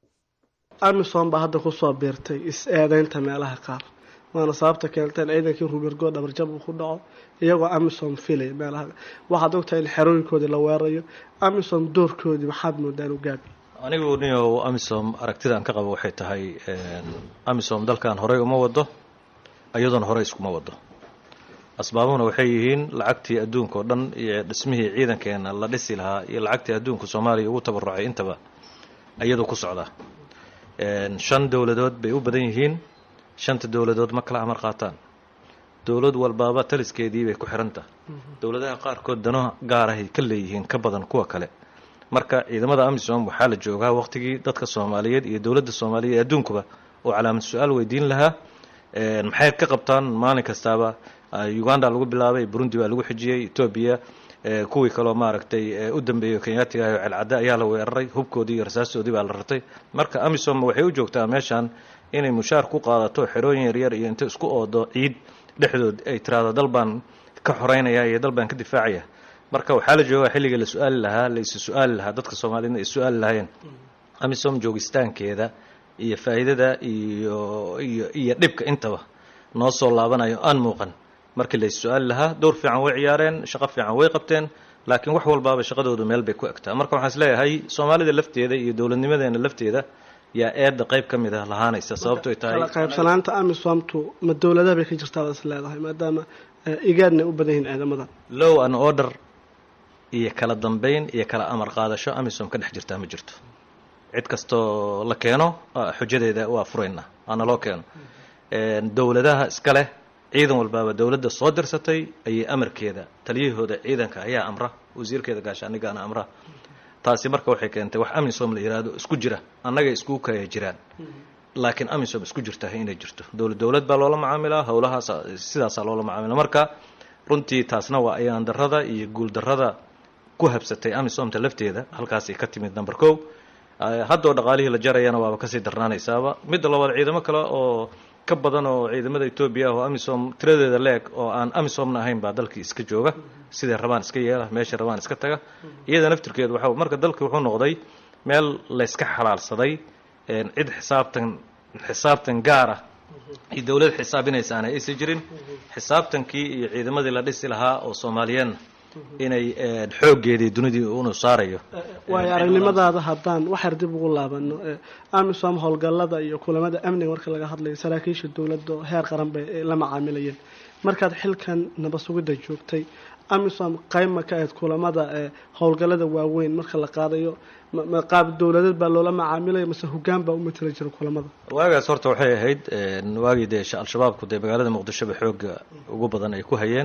amisom baa hadda kusoo biirtay is-eedeynta meelaha qaar waana sababta keentay in ciidankii ruunirgood dhabarjab uu ku dhaco iyagoo amisom filay meelaha waxaad ogtahay in xerooyinkoodii la weerarayo amisom doorkoodii maxaad moodaa inuu gaabi. anigu niyo amisom aragtidaan ka qabo waxay tahay amisom dalkan horey uma wado iyadoona horey iskuma wado asbaabuna waxay yihiin lacagtii adduunka oo dhan iyo dhismihii ciidankeena la dhisi lahaa iyo lacagtii adduunka soomaaliya ugu tabarucay intaba iyadoo ku socda shan dowladood bay u badan yihiin shanta dowladood ma kala amar qaataan dowlad walbaaba taliskeedii bay ku xiranta dowladaha qaarkood dano gaarahay ka leeyihiin ka badan kuwa kale marka ciidamada amisom waxaa la joogaa waqtigii dadka soomaaliyeed iyo dowladda soomaaliyeed ee adduunkuba oo calaamad su-aal weydiin lahaa maxay ka qabtaan maalin kastaaba uganda lagu bilaabay burundi baa lagu xijiyey etoobiya kuwii kaloo maaragtay u dambeeyey kenyaatiga iyo celcadde ayaa la weeraray hubkoodii iyo rasaastoodii baa la rartay marka amisom waxay u joogtaa meeshaan inay mushaar ku qaadato xerooyin yaryar iyo inta isku oodo ciid dhexdood ay tiraado dalbaan ka xoreynaya iyo dalbaan ka difaacaya marka waxaa la joogaa xilliga la su-aali lahaa la isu su-aali lahaa dadka soomaaliyedna ay su-aali lahaayeen amisom joogistaankeeda iyo faa'iidada iyo iyo iyo dhibka intaba noo soo laabanayo aan muuqan markii la is su-aali lahaa door fiican way ciyaareen shaqo fiican way qabteen laakiin wax walbaaba shaqadoodu meel bay ku egtaa marka waxaan is leeyahay soomaalida lafteeda iyo dowladnimadeena lafteeda yaa eedda qayb ka mid ah lahaanaysa sababto ay tahay kala qaybsanaanta amisomtu ma dowladaha bay ka jirtaa is leedahay maadaama igaadna u badan yihiin ciidamada law and order iyo kala dambeyn iyo kala amar qaadasho amisom ka dhex jirtaa ma jirto cid kastoo la keeno xujadeeda waa furayna ana loo keeno dowladaha iska leh ciidan walbaaba dowladda soo dirsatay ayay amarkeeda taliyahooda ciidanka ayaa amra wasiirkeeda gaashaanigaana amra taasi marka waxay keentay wax amisom la yiraahdo isku jira annaga isku kaya jiraan laakiin amisom isku jirta inay jirto dowlad dowlad baa loola macaamilaa howlahaas sidaasaa loola macaamila marka runtii taasna waa ayaan darrada iyo guul darrada ku habsatay amisomta lafteeda halkaasay ka timid number kow haddoo dhaqaalihii la jarayana waaba kasii darnaanaysaaba midda labaad ciidamo kale oo ka badan oo ciidamada etoobiya ah oo amisom tiradeeda leeg oo aan amisomna ahayn baa dalkii iska jooga siday rabaan iska yeela meesha rabaan iska taga iyada naftirkeedu waxa marka dalkii wuxuu noqday meel la iska xalaalsaday cid xisaabtan xisaabtan gaar ah iyo dowlad xisaabinaysaana aysan jirin xisaabtankii iyo ciidamadii la dhisi lahaa oo soomaaliyeedna inay xooggeedii dunidii unu saarayo waayo aragnimadaada haddaan waxyar dib ugu laabano amisom howlgallada iyo kulamada amniga marka laga hadlayo saraakiisha dowladda heer qaran bay la macaamilayeen markaad xilkan nabad sugidda joogtay amisom qayma ka ahayd kulamada howlgallada waaweyn marka la qaadayo qaab dowladeed baa loola macaamilaya mase hoggaan baa u matala jira kulamada waagaas horta waxay ahayd waagii dee al-shabaabku dee magaalada muqdishoba xooga ugu badan ay ku hayeen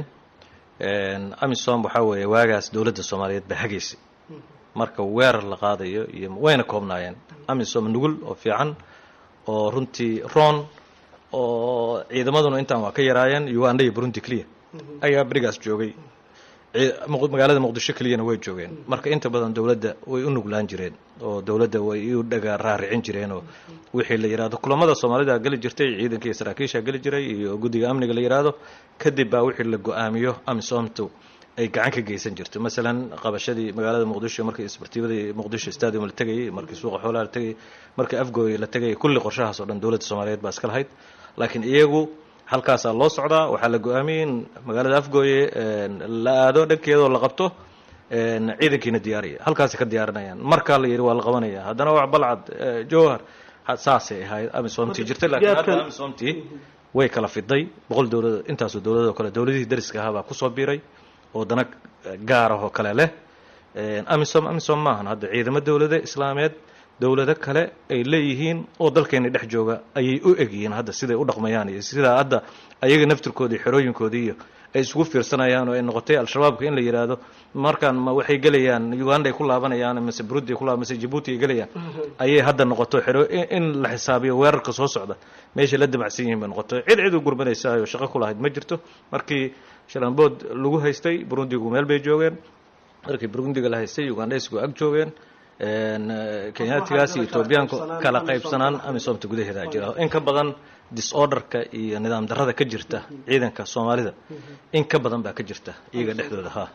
amisom waxaa weeye waagaas dowladda soomaaliyeed baa hagaysay marka weerar la qaadayo iyo wayna koobnaayeen amisom nugul oo fiican oo runtii roon oo ciidamaduna intaan waa ka yaraayeen uganda iyo burundi clear ayaa berigaas joogay magaalada muqdisho keliyana way joogeen marka inta badan dowladda way u nuglaan jireen oo dowladda way u dhaga raaricin jireen oo wixii la yiraahdo kulamada soomaalida gali jirtay ciidanka iyo saraakiisha gali jiray iyo guddiga amniga la yiraahdo kadib baa wixii la go'aamiyo amisomtu ay gacan ka geysan jirto masalan qabashadii magaalada muqdisho markii isbartiibadii muqdisho stadium la tagay markii suuqa xoolaha la tagay markii afgooy la tagay kulli qorshahaas oo dhan dowladda Soomaaliyeed baa iska lahayd laakiin iyagu halkaas loo socdaa waxaa la go'aamiyay in magaalada afgooye la aado dhankeeda la qabto een ciidankiina diyaariya halkaas ka diyaarinayaan marka la yiri waa la qabanaya haddana wax balcad jowhar saasay ahayd amisoomti jirtay laakiin hadda amisoomti way kala fiday boqol dowlad intaas oo dowlad oo kale dowladihii dariska ahaa baa ku soo biiray oo dana gaar ah oo kale leh een amisom amisom maahan hadda ciidamada dowladda islaameed dowlado kale ay leeyihiin oo dalkeena dhex jooga ayay u egyihiin hadda siday u dhaqmayaan iyo sida hadda ayaga naftirkoodii xerooyinkoodii iyo ay isugu fiirsanayaan oo ay noqotay al-shabaabka in la yiraahdo markaan ma waxay galayaan Uganda ay ku laabanayaan mise Burundi ay ku laabanayaan mise Djibouti ay galayaan ayay hadda noqoto xero in la xisaabiyo weerarka soo socda meesha la damacsan yihiin noqoto cid cid u gurbanaysa oo shaqo ku lahayd ma jirto markii shalambood lagu haystay Burundi gu meel bay joogeen markii Burundiga la haystay Uganda isku ag joogeen een Kenyaatigaas iyo Etoobiyaanku kala qaybsanaan amisoomta gudaheeda jira in ka badan disorderka iyo nidaam darrada ka jirta ciidanka Soomaalida in ka badan baa ka jirta iyaga dhexdooda ha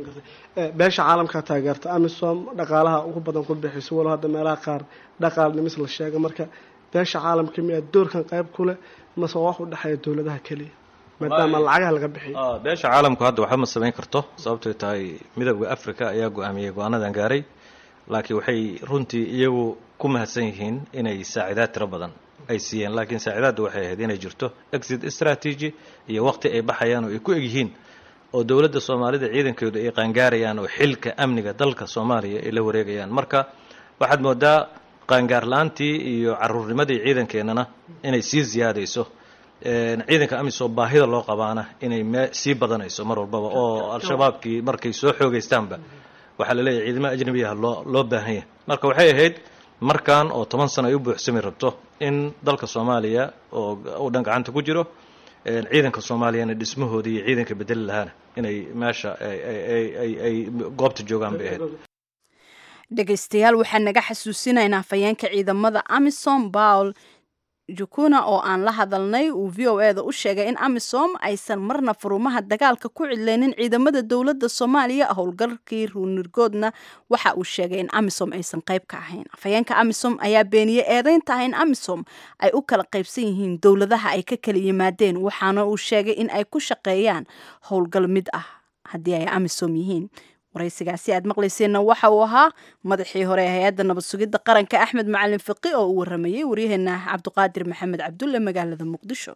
beesha caalamka taageerta amisom dhaqaalaha ugu badan ku bixiso walaal hadda meelaha qaar dhaqaal nimis la sheego marka beesha caalamka miyaa doorkan qayb ku leh mase wax u dhaxeeya dowladaha kaliya maadaama lacagaha laga bixiyo ah beesha caalamku hadda waxa ma sameyn karto sababtoo tahay midowga Afrika ayaa go'aamiyay go'aanadan gaaray laakiin waxay runtii iyagu ku mahadsan yihiin inay saacidaad tiro badan ay siiyeen laakiin saacidaadu waxay ahayd inay jirto exit strategy iyo waqti ay baxayaan oo ay ku egyihiin oo dowladda Soomaalida ciidankeedu ay qaangaarayaan oo xilka amniga dalka Soomaaliya ay la wareegayaan marka waxaad moodaa qaangaar laantii iyo caruurnimadii ciidankeenana inay sii ziyaadayso een ciidanka amisom baahida loo qabaana inay sii badanayso mar walba oo al-shabaabkii markay soo xoogaystaanba waxa la leeyahay ciidamada ajnabiga loo loo baahan yahay marka waxay ahayd markaan oo toban sano ay u buuxsamay rabto in dalka Soomaaliya oo uu dhan gacanta ku jiro een ciidanka Soomaaliyeed dhismahoodii iyo ciidanka bedel lahaana inay meesha ay ay ay ay goobta joogaan bay ahayd dhageystayaal waxaan naga xasuusinaynaa fayeenka ciidamada amisom Paul Jukuna oo aan la hadalnay uu V O A da u sheegay in amisom aysan marna furumaha dagaalka ku cidleenin ciidamada dowladda Soomaaliya howlgalkii ruunirgoodna waxa uu sheegay in amisom aysan qayb ka ahayn fayeenka amisom ayaa beeniyay eedeynta in amisom ay u kala qaybsan yihiin dowladaha ay ka kala yimaadeen waxaana uu sheegay in ay ku shaqeeyaan howlgal mid ah haddii ay amisom yihiin waraysigaasi aad maqlayseenna waxa uu ahaa madaxii hore ee hay-adda nabad sugidda qaranka Axmed Macalin Fiqi oo uu waramayay waryaheena Cabduqaadir Maxamed Cabdulle magaalada Muqdisho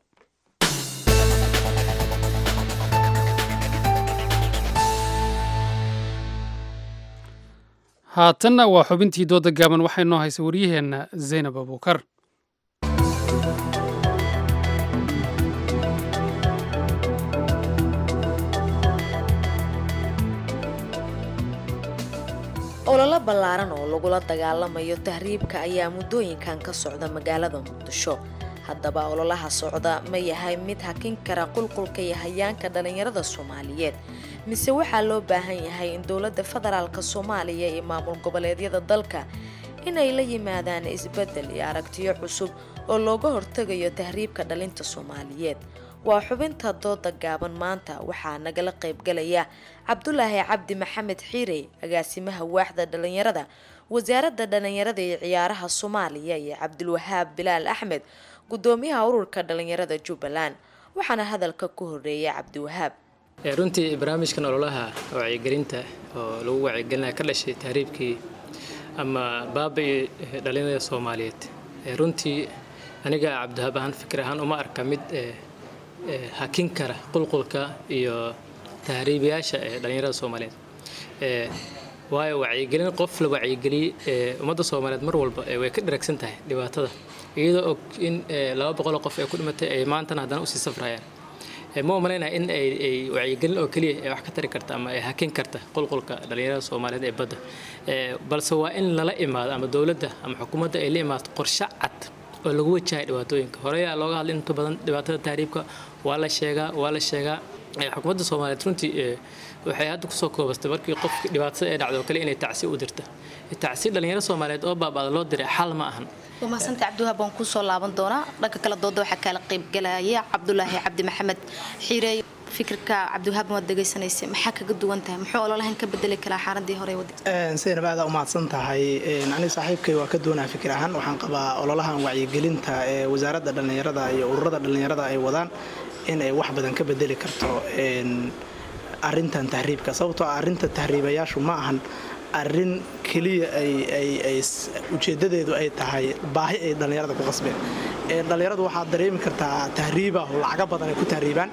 haatanna waa xubintii dooda gaaban waxay noo haysa waryaheena Zainab Abuukar ololo ballaaran oo lagula dagaalamayo tahriibka ayaa muddooyinkan ka socda magaalada Muqdisho haddaba ololaha socda ma yahay mid hakin kara qulqulka iyo hayaanka dhalinyarada Soomaaliyeed mise waxaa loo baahan yahay in dowladda federaalka Soomaaliya iyo maamul goboleedyada dalka inay la yimaadaan isbedel iyo aragtiyo cusub oo looga hortagayo tahriibka dhalinta Soomaaliyeed waa xubinta dooda gaaban maanta waxaa nagala qayb galaya Cabdulaahi Cabdi Maxamed Xiire agaasimaha waaxda dhalinyarada wasaaradda dhalinyarada ee ciyaaraha Soomaaliya iyo Cabdulwahaab Bilaal Axmed gudoomiyaha ururka dhalinyarada Jubbaland waxaana hadalka ku horeeyay Cabdiwahaab runtii barnaamijkan ololaha wacyigelinta oo lagu wacyigelinayo ka dhashay tahriibkii ama baabi dhalinyarada Soomaaliyeed runtii aniga Cabdiwahaab ahaan fikir ahaan uma arka mid hakin kara qulqulka iyo tahriibiyaasha ee dhalinyarada Soomaaliyeed ee waayo wacyigelin qof la wacyigeliyay ummadda Soomaaliyeed mar walba way ka dharagsan tahay dhibaatada iyadoo og in laba boqol qof ay ku dhimatay ay maanta haddana u sii safrayaan ma umaleynaa in ay wacyigelin oo kaliya ay wax ka tari karta ama ay hakin karta qulqulka dhalinyarada Soomaaliyeed ee badda balse waa in lala imaado ama dowladda ama xukuumadda ay la imaato qorshe cad oo lagu wajahay dhibaatooyinka hore ayaa looga hadlay inta badan dhibaatada tahriibka waa la sheegaa waa la sheegaa xukuumadda Soomaaliyeed runtii waxay hadda ku soo koobastay markii qofka dhibaatada ay dhacdo kale inay tacsi u dirto tacsi dhalinyarada Soomaaliyeed oo baabada loo diray xal ma ahan وما سنت عبدوها بنكون صلابان دونا لك كلا ضد حكى لقيب جلايا عبد الله عبد محمد حيري فكرك عبدوها بمودة سنيس محك قد وانت محاولة لهن كبدل كلا حارن دي هوري ودي. سير بعد وما سنت هاي أنا صاحبك وكدونا فكرهن وحنقبا ولا لهن وعي جلنتا وزارة دلنا يردا أي وردا دلنا يردا أي ودان إن أي واحد بدن كبدل كرتو إن أرنتا تهريب كصوت أرنتا تهريب ياشو معهن arrin kaliya ay ay ay ujeedadeedu ay tahay baahi ay dhalinyarada ku qasbeen ee dhalinyaradu waxa dareemi kartaa tahriiba oo lacag badan ay ku tahriibaan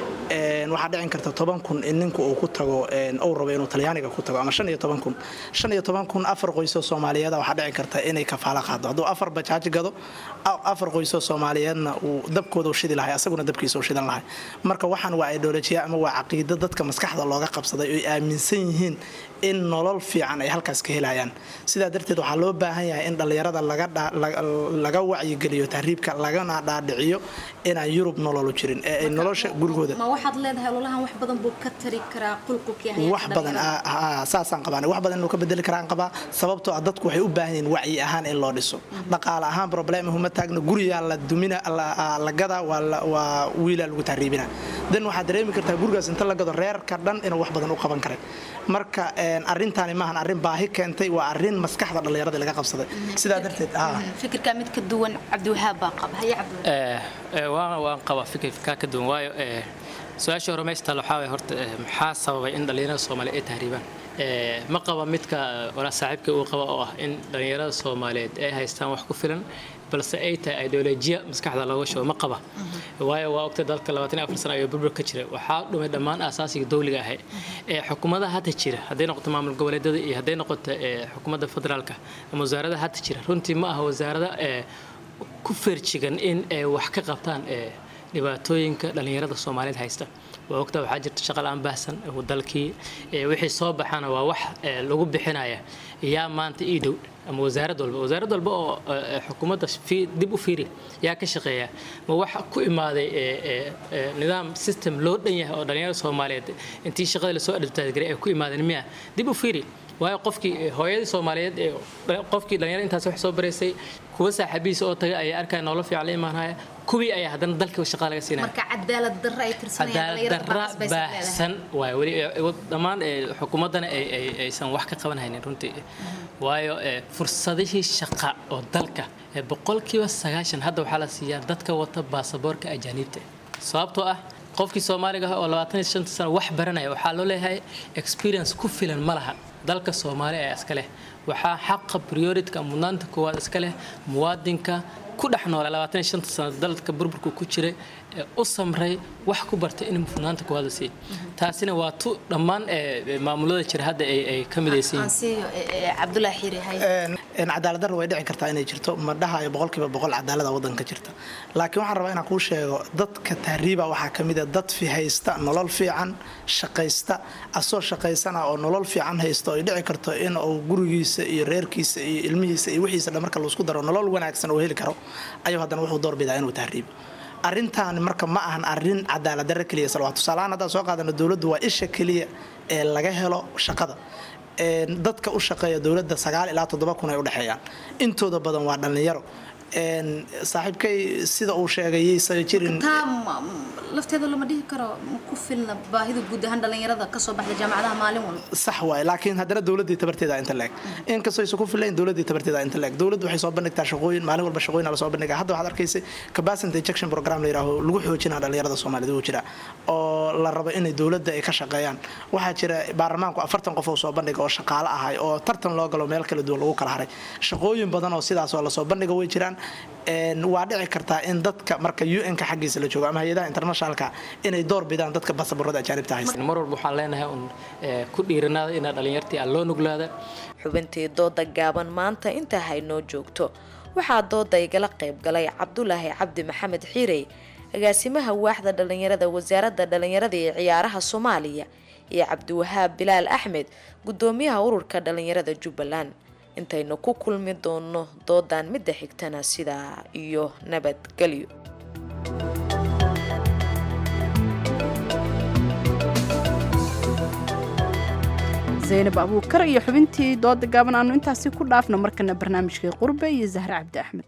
een waxa dhicin karta toban kun in ninku uu ku tago een oo rabo inuu Talyaaniga ku tago ama shan iyo toban kun shan iyo toban kun afar qoys oo Soomaaliyeed waxa dhicin karta inay kafaala qaado haduu afar bajaaj gado afar qoys oo Soomaaliyeedna uu dabkooda u shidi lahaay asaguna dabkiisa u shidan lahaay marka waxaan waa ideology ama waa aqoonta dadka maskaxda looga qabsaday oo aaminsan yihiin in nolol fiican ay halkaas ka helayaan sida darteed waxa loo baahan yahay in dhalinyarada laga laga wacyi geliyo tahriibka lagana dhaadhiciyo in ay Yurub nolol u jirin ee nolosha gurigooda ma waxaad leedahay ololahan wax badan buu ka tari karaa qulqulka yahay wax badan asaasan qabaan wax badan inuu ka bedeli karaan qaba sababtoo ah dadku waxay u baahan yihiin wacyi ahaan in loo dhiso dhaqaale ahaan problem huma taagna guriga la dumina la gada waa wiila lagu tahriibina dan waxa dareemi kartaa gurigaas inta la gado reerka dhan inuu wax badan u qaban karo marka arrintaani maahan arrin baahi keentay waa arrin maskaxda dhalinyarada laga qabsaday sidaa darteed ah fikirka mid ka duwan Cabdiwahaab baa qaba hay Cabdiwahaab ee ee waan waan qaba fikirka ka duwan waayo ee su'aasha horeeysta waxa way horta maxaa sababay in dhalinyarada Soomaaliyeed ay tahriibaan ee ma qaba midka wala saaxiibka uu qaba oo ah in dhalinyarada Soomaaliyeed ay haystaan wax ku filan balse ay tahay ideolojiya maskaxda looga soo ma qaba waayo waa waqti dalka labaatan iyo afar sano ay burbur ka jiray waxa dhumay dhamaan asaasiga dawliga ah ee xukuumadda hadda jira haday noqoto maamul goboleedyada iyo haday noqoto xukuumadda federaalka ama wasaaradda hadda jira runtii ma aha wasaaradda ee ku feerjigan in ay wax ka qabtaan ee dhibaatooyinka dhalinyarada Soomaaliyeed haysta waqti waxa jirta shaqo aan baahsan oo dalkii wixii soo baxana waa wax lagu bixinaya yaa maanta ii dhow ama wasaaradda walba wasaaradda walba oo xukuumadda fi dib u fiiri yaa ka shaqeeya ma wax ku imaaday nidaam system loo dhan yahay oo dhalinyarada Soomaaliyeed intii shaqada la soo adiltaagay ay ku imaadeen miya dib u fiiri waayo qofkii hooyadii Soomaaliyeed ee qofkii dhalinyarada intaas wax soo bareysay kuwa saaxiibiisa oo tagay ay arkay nolol fiican la imaanaya kuwii ay hadan dalka shaqo laga siinay marka cadaalad darro ay tirsanayaan dhalinyarada baasan way wali dhamaan xukuumadana ay aysan wax ka qaban haynin runtii waayo fursadihii shaqo oo dalka boqolkiiba sagaashan hadda waxa la siiyaa dadka wata baasaboorka ajaanibta sababtoo ah qofkii Soomaaliga ah oo labaatan iyo shan sano wax baranaya waxa loo leeyahay experience ku filan malaha dalka Soomaaliya ee iska leh waxa xaq priority-ka mudnaanta koowaad iska leh muwaadinka ku dhex nool labaatan iyo shan sano dalka burburku ku jiray u samray wax ku bartay in mudnaanta koowaad si taasina waa tu dhamaan maamulada jira hadda ay ay kamidaysiin Cabdullaahi Xiiri hay in cadaalad darro way dhici kartaa inay jirto ma dhahayo boqolkiiba boqol cadaalad wadanka jirta laakiin waxaan rabaa inaan ku sheego dadka tahriiba waxa kamid ah dad fi haysta nolol fiican shaqaysta asoo shaqaysana oo nolol fiican haysto ay dhici karto in uu gurigiisa iyo reerkiisa iyo ilmihiisa iyo wixiisa dhamarka la isku daro nolol wanaagsan oo heli karo ayuu haddana wuxuu doorbidaa inuu tahriibo arrintan marka ma ahan arrin cadaalad darro kaliya salwaatu salaana hadda soo qaadana dawladdu waa isha kaliya ee laga helo shaqada ee dadka u shaqeeya dawladda sagaal ilaa toddoba kun ay u dhaxeeyaan intooda badan waa dhalinyaro een saaxiibkay sida uu sheegay say jirin lafteeda lama dhihi karo ku filna baahida guud ahaan dhalinyarada ka soo baxda jaamacadaha maalin walba sax waay laakiin haddana dawladda tabarteeda inta leeg in ka soo ku filayn dawladda tabarteeda inta leeg dawladdu waxay soo bandhigtaa shaqooyin maalin walba shaqooyin la soo bandhigaa hadda waxaad arkaysay capacity injection program la yiraahdo lagu xoojinayo dhalinyarada Soomaaliyeed oo jira oo la rabo in dawladda ay ka shaqeeyaan waxa jira baarlamaanku afartan qof oo soo bandhiga oo shaqaale ahay oo tartan loo galo meel kala duwan lagu kala haray shaqooyin badan oo sidaas oo la soo bandhiga way jiraan een waa dhici kartaa in dadka marka U N ka xaqiisa la joogo ama hay'adaha internationalka inay door bidaan dadka baasaboorada ajaanibta haysta mar walba waxaan leenahay un ku dhiiranaada in dhalinyartii aan loo nuglaada xubintii dooda gaaban maanta inta haynoo joogto waxaa dooda igala qayb galay Cabdullaahi Cabdi Maxamed Xiirey agaasimaha waaxda dhalinyarada wasaaradda dhalinyarada ee ciyaaraha Soomaaliya iyo Cabdiwahaab Bilaal Axmed gudoomiyaha ururka dhalinyarada Jubbaland intaynu ku kulmi doono doodan midda xigtana sida iyo nabadgelyo zaynab abuukar iyo xubintii dooda gaaban aanu intaasi ku dhaafno markana barnaamijkii qurbe iyo zahre cabdi axmed.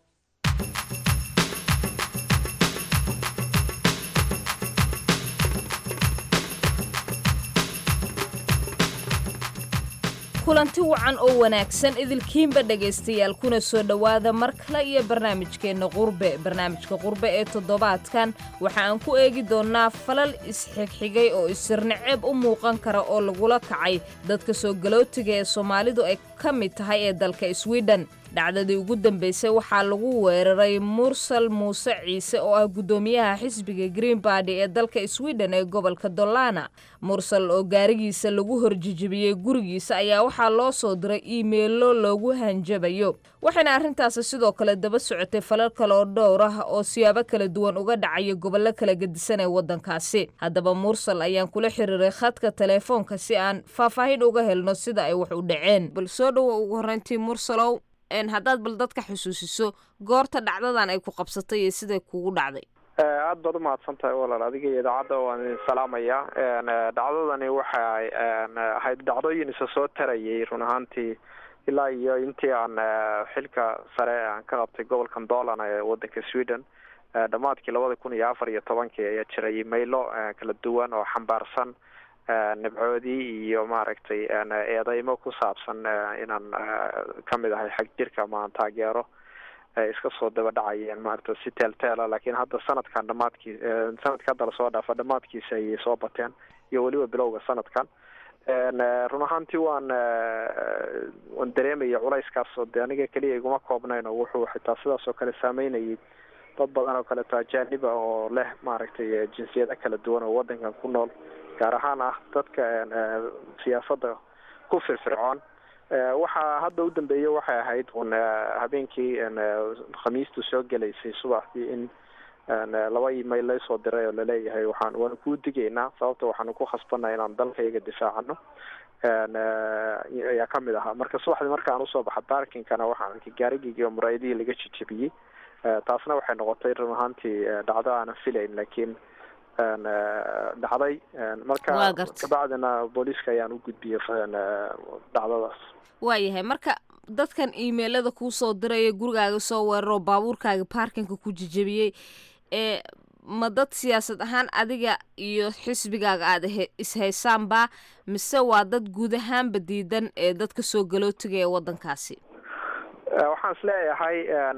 kulanti wacan oo wanaagsan idilkiinba dhegaystayaal kuna soo dhowaada mar kale iyo barnaamijkeenna qurbe barnaamijka qurbe ee toddobaadkan waxa aan ku eegi doonnaa falal isxigxigay oo isirnaceeb u muuqan kara oo lagula kacay dadka soo galootiga ee soomaalidu ay ka mid tahay ee dalka sweden. dhacdadii ugu dambaysay waxaa lagu weeraray mursal muuse ciise oo ah guddoomiyaha xisbiga green party ee dalka sweden ee gobolka Dalarna. mursal oo gaarigiisa lagu horjijibiyey gurigiisa ayaa waxaa loo soo diray iimaylo loogu hanjabayo, waxayna arrintaasi sidoo kale daba socotay falal kale oo dhowr ah oo siyaabo kala duwan uga dhacaya gobollo kala gedisan ee waddankaasi. haddaba mursal ayaan kula xiriiray khadka teleefoonka si aan faahfaahin uga helno sida ay wax u dhaceen. bal soo dhowo ugu horreyntii mursalow, haddaad bal dadka xusuusiso goorta dhacdadan ay ku qabsatay iyo siday kugu dhacday. aad baad umahadsan tahay walaal, adiga iyo idaacadda waan idin salaamayaa. dhacdadani waxay ahayd dhacdooyin isa soo tarayay run ahaantii ilaa iyo intii aan xilka sare aan ka qabtay gobolkan Dalarna ee waddanka Sweden. dhammaadkii labada kun iyo afar iyo tobankii ayaa jiray imaylo kala duwan oo xambaarsan nabcoodii iyo maaragtay eedeymo ku saabsan inaan ka mid ahay xag jirka ama aan taageero iska soo daba dhacayeen maaragtay si teelteela. laakiin hadda sanadkan dhamaadkii sanadka hadda lasoo dhaafa dhamaadkiisa ayay soo bateen iyo weliba bilowga sanadkan. run ahaantii waan waan dareemaya culayskaas oo de aniga keliya iguma koobnayn oo wuxuu xitaa sidaas oo kale saameynayay dad badan oo kaleeto ajaaniba oo leh maaragtay jinsiyada kala duwan oo waddankan ku nool, gaar ahaan ah dadka siyaasadda ku firfircoon. waxaa hadda u dambeeyey waxay ahayd un habeenkii khamiistu soo gelaysay subaxdii in laba email laysoo diray oo laleeyahay waxaan waanu kuu digaynaa sababta waxaanu ku khasbanay inaan dalkayga difaacano ayaa kamid ahaa. marka subaxdii markaan usoo baxa baarkinkana waxaan arkay gaarigeyga muraayadihii laga jijabiyey. taasna waxay noqotay run ahaantii dhacdo aanan filayn laakiin dhacday. marka kabacdina booliiska ayaan u gudbiyey dhacdadaas. waayahay, marka dadkan iimailada kuu soo diraya gurigaaga soo weeraro baabuurkaaga baarkinka ku jijabiyey ee ma dad siyaasad ahaan adiga iyo xisbigaaga aada ishaysaanba mise waa dad guud ahaanba diidan ee dadka soo galootiga ee waddankaasi? waxaan is leeyahay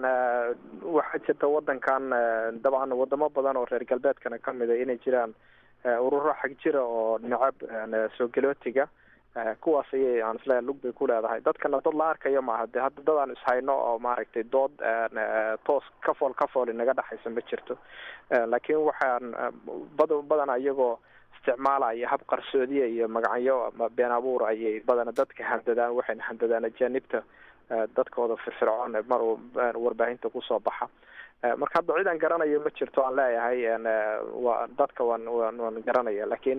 waxaa jirta waddankan dabcan wadamo badan oo reer galbeedkana ka mid a inay jiraan ururo xag jira oo necab soo galootiga. kuwaas ayay aan isleeyahay lug bay ku leedahay. dadkana dad la arkayo maaha, de hadda dad aan ishayno oo maaragtay dood toos kafool kafool inaga dhexaysa ma jirto. laakiin waxaan bad badana iyagoo isticmaalaya hab qarsoodiya iyo magacyo ama been abuur ayay badana dadka handadaan, waxayna handadaan ajaanibta dadkooda firfircoon mar warbaahinta kusoo baxa. marka hadda cid aan garanayo ma jirto aan leeyahay waa dadka waan waan garanaya, laakiin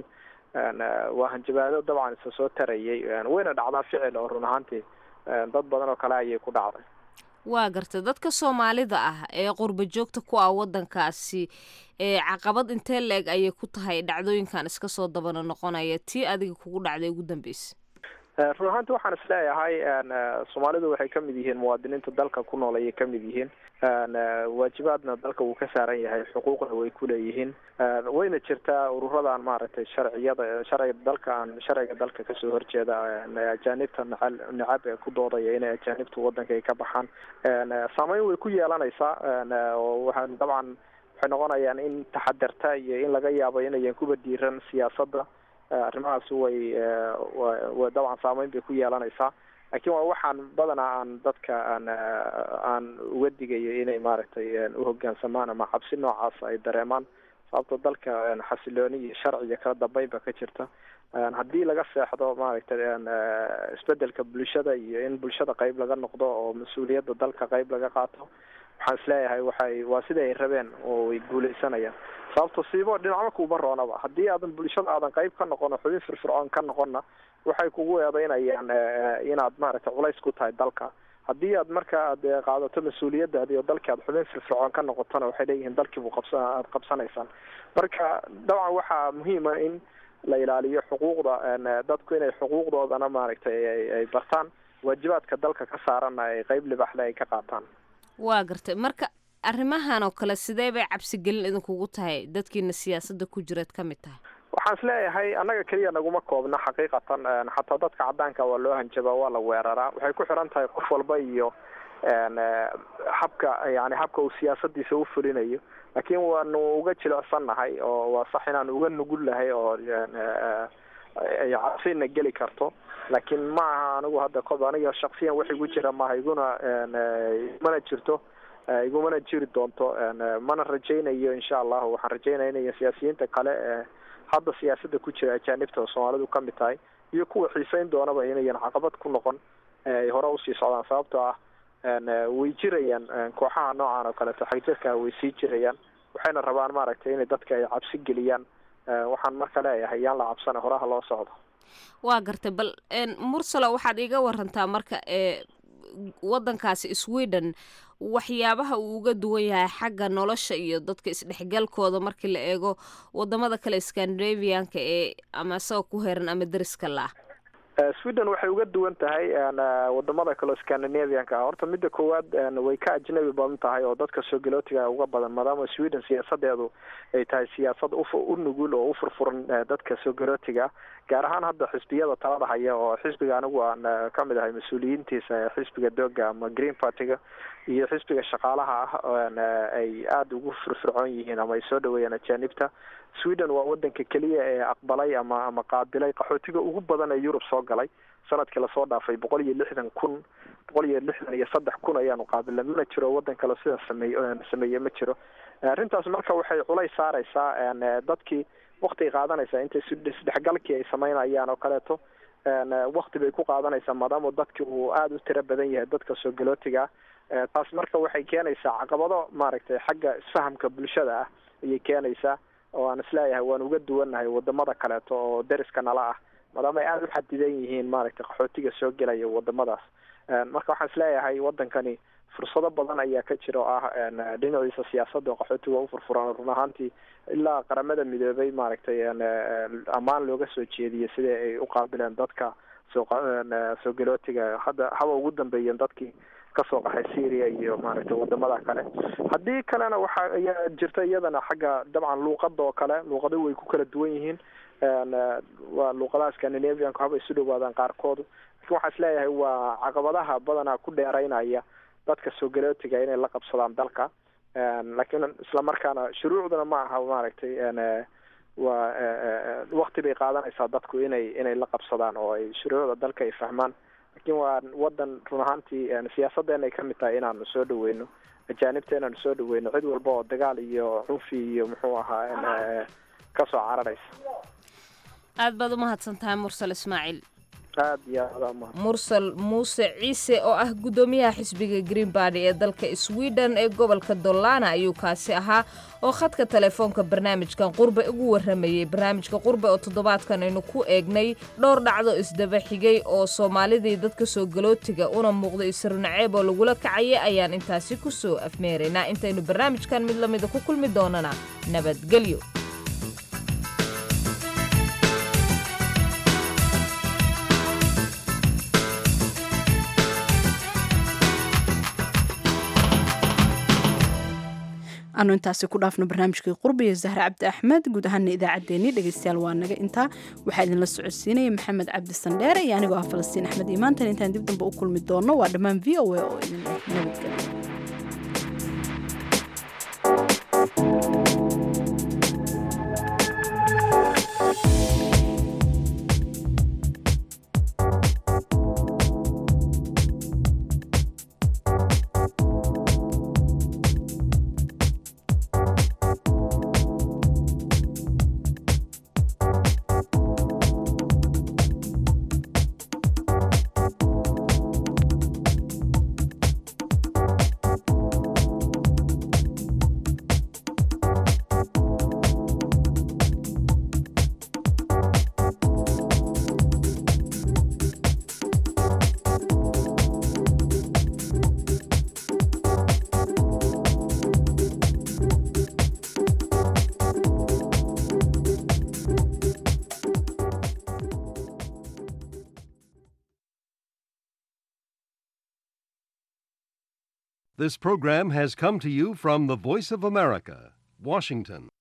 waa hanjabaado dabcan isa soo tarayay wayna dhacdaa ficil oo run ahaantii dad badan oo kale ayay ku dhacday. waa garta dadka Soomaalida ah ee qurba joogta ku ah waddankaasi ee caqabad intee leeg ayay ku tahay dhacdooyinkan iska soo dabana noqonaya tii adiga kugu dhacday ugu dambeysay? run ahaantii waxaan is leeyahay Soomaalidu waxay ka mid yihiin muwaadiniinta dalka ku nool ayay ka mid yihiin. waajibaadna dalka wuu ka saaran yahay, xuquuqna way ku leeyihiin. wayna jirtaa ururadan maaragtay sharciyada sharciga dalka aan sharciga dalka kasoo horjeeda ajaanibta necab ee ku doodaya inay ajaanibta waddanka ay ka baxaan. saameyn way ku yeelanaysaa oo waxaan dabcan waxay noqonayaan in taxadarta iyo in laga yaabo inayan kuba diiran siyaasadda. arrimahaas way waa dabcan saameyn bay ku yeelanaysaa, laakiin waa waxaan badanaa aan dadka aan aan uga digayo inay maaragtay u hoggaansamaan ama cabsi noocaas ay dareemaan, sababtoo dalka xasilooni iyo sharci iyo kala dambeyn ba ka jirta. haddii laga seexdo maaragtay isbedelka bulshada iyo in bulshada qayb laga noqdo oo mas-uuliyadda dalka qayb laga qaato, waxaan isleeyahay waxay waa sida ay rabeen oo way guuleysanayaan. sababto siibo dhinacma kuuma roonaba haddii aadan bulshada aadan qayb ka noqono xubin firfircoon ka noqonna waxay kugu eedeynayaan inaad maaragtay culays ku tahay dalka. haddii aad marka aad qaadato mas-uuliyaddaadi oo dalkii aad xubin firfircoon ka noqotona waxay leeyihiin dalkii buu qabsa aad qabsanaysaan. marka dabcan waxaa muhiima in la ilaaliyo xuquuqda dadku inay xuquuqdoodana maaragtay ay bartaan waajibaadka dalka ka saaranna ay qayb libaxle ay ka qaataan. waa gartay marka arrimahan oo kale sidee bay cabsigelin idinkugu tahay dadkiina siyaasadda ku jiraad ka mid tahay? waxaan isleeyahay annaga keliya naguma koobna xaqiiqatan xataa dadka caddaanka waa loo hanjabaa waa la weeraraa waxay ku xiran tahay qof walba iyo habka yani habka uu siyaasadiisa u fulinayo laakiin waanu uga jilicsannahay oo waa sax inaan uga nugul lahay oo ay cabsina geli karto laakiin ma aha anigu hadda kob aniga shaksiyan wax igu jira maaha iguna mana jirto igumana jiri doonto mana rajaynayo insha allahu waxaan rajaynaya inay siyaasiyiinta kale hadda siyaasadda ku jira ajaanibta oo soomaalidu ka mid tahay iyo kuwa xiisayn doonaba inayan caqabad ku noqon ay hore usii socdaan sababtoo ah way jirayaan kooxaha noocan oo kaleeto xagjirka way sii jirayaan waxayna rabaan maaragtay inay dadka ay cabsi geliyaan waxaan marka leeyahay yaan la cabsana horaha loo socdo. waa gartay bal mursalo waxaad iga warantaa marka ee waddankaasi Sweden waxyaabaha uu uga duwan yahay xagga nolosha iyo dadka isdhexgalkooda markii la eego wadamada kale Scandinavian-ka ee ama soo ku heeran ama dariska la Sweden waxay uga duwan tahay wadamada kale Scandinavian-ka horta midda koowaad way ka ajnabi badan tahay oo dadka soo galootiga uga badan maadaama Sweden siyaasadeedu ay tahay siyaasad u nugul oo u furfuran dadka soo galootiga gaar ahaan hadda xisbiyada talada haya oo xisbiga anigu aan ka mid ahay mas'uuliyiintiisa xisbiga Dooga ama Green Party-ga iyo xisbiga shaqaalaha ah ay aad ugu furfurcoon yihiin ama ay soo dhaweeyaan ajaanibta. Sweden waa wadanka kaliya ee aqbalay ama ama qaabilay qaxootiga ugu badan ee Yurub soo galay sanadkii la soo dhaafay boqol iyo lixdan kun boqol iyo lixdan iyo saddex kun ayaanu qaabilay ma jiro wadan kale sida sameeyo sameeyo ma jiro arrintaas marka waxay culay saaraysaa dadkii waqti qaadanaysa inta isdhexgalkii ay sameynayaan oo kaleeto waqti bay ku qaadanaysaa maadaama dadkii uu aad u tiro badan yahay dadka soo galootiga taas marka waxay keenaysaa caqabado maaragtay xagga isfahamka bulshada ah ayay keenaysaa oo aan isleeyahay waan uga duwanahay wadamada kaleeto oo dariska nala ah maadaama ay aad u xadidan yihiin maaragtay qaxootiga soo gelaya wadamadaas marka waxaan isleeyahay wadankani fursado badan ayaa ka jira oo ah dhinaciisa siyaasadda oo qaxootiga u furfuran run ahaantii ilaa qaramada midoobay maaragtay ammaan looga soo jeediyay sida ay u qaabileen dadka soo soo galootiga hadda haba ugu dambeeyeen dadkii kasoo qaxay Syria iyo maaragtay wadamada kale haddii kalena waxa ayaa jirta iyadana xagga dabcan luuqada oo kale luuqadu way ku kala duwan yihiin waa luuqadaha Scandinavian-ka haba isu dhawaadaan qaarkood laakiin waxaan isleeyahay waa caqabadaha badanaa ku dheeraynaya dadka soo galootiga inay la qabsadaan dalka laakiin isla markaana shuruucduna ma aha maaragtay waa waqti bay qaadanaysaa dadku inay inay la qabsadaan oo ay shuruucda dalka ay fahmaan laakiin waa wadan run ahaantii siyaasaddeena ay ka mid tahay inaanu soo dhaweyno ajaanibta inaanu soo dhaweyno cid walba oo dagaal iyo cunfi iyo muxuu ahaa ka soo cararaysa. aad baad u mahadsantahay Mursal Ismaaciil. aad iyo aad Mursal Muuse Ciise oo ah gudoomiyaha xisbiga Green Party ee dalka Sweden ee gobolka Dalarna ayuu kaasi ahaa oo khadka telefoonka barnaamijkan qurbe ugu waramayay barnaamijka qurbe oo toddobaadkan aynu ku eegnay dhowr dhacdo isdaba xigay oo Soomaalida dadka soo galootiga una muuqday isrunaceeb oo lagula kacay ayaan intaasi ku soo afmeeraynaa intaynu barnaamijkan mid la mid ah ku kulmi doonana nabadgelyo. anu intaasi ku dhaafno barnaamijkii qurbiga Zahra Cabdi Axmed guud ahaan idaacadeeni dhageystayaal waa naga inta waxa idin la socodsiinaya Maxamed Cabdi Sandheer iyo anigoo ah Falastiin Axmed Iimaantan intaan dib dambe u kulmi doono waa dhamaan V O A oo idin nabadgelyo. This program has come to you from the Voice of America, Washington.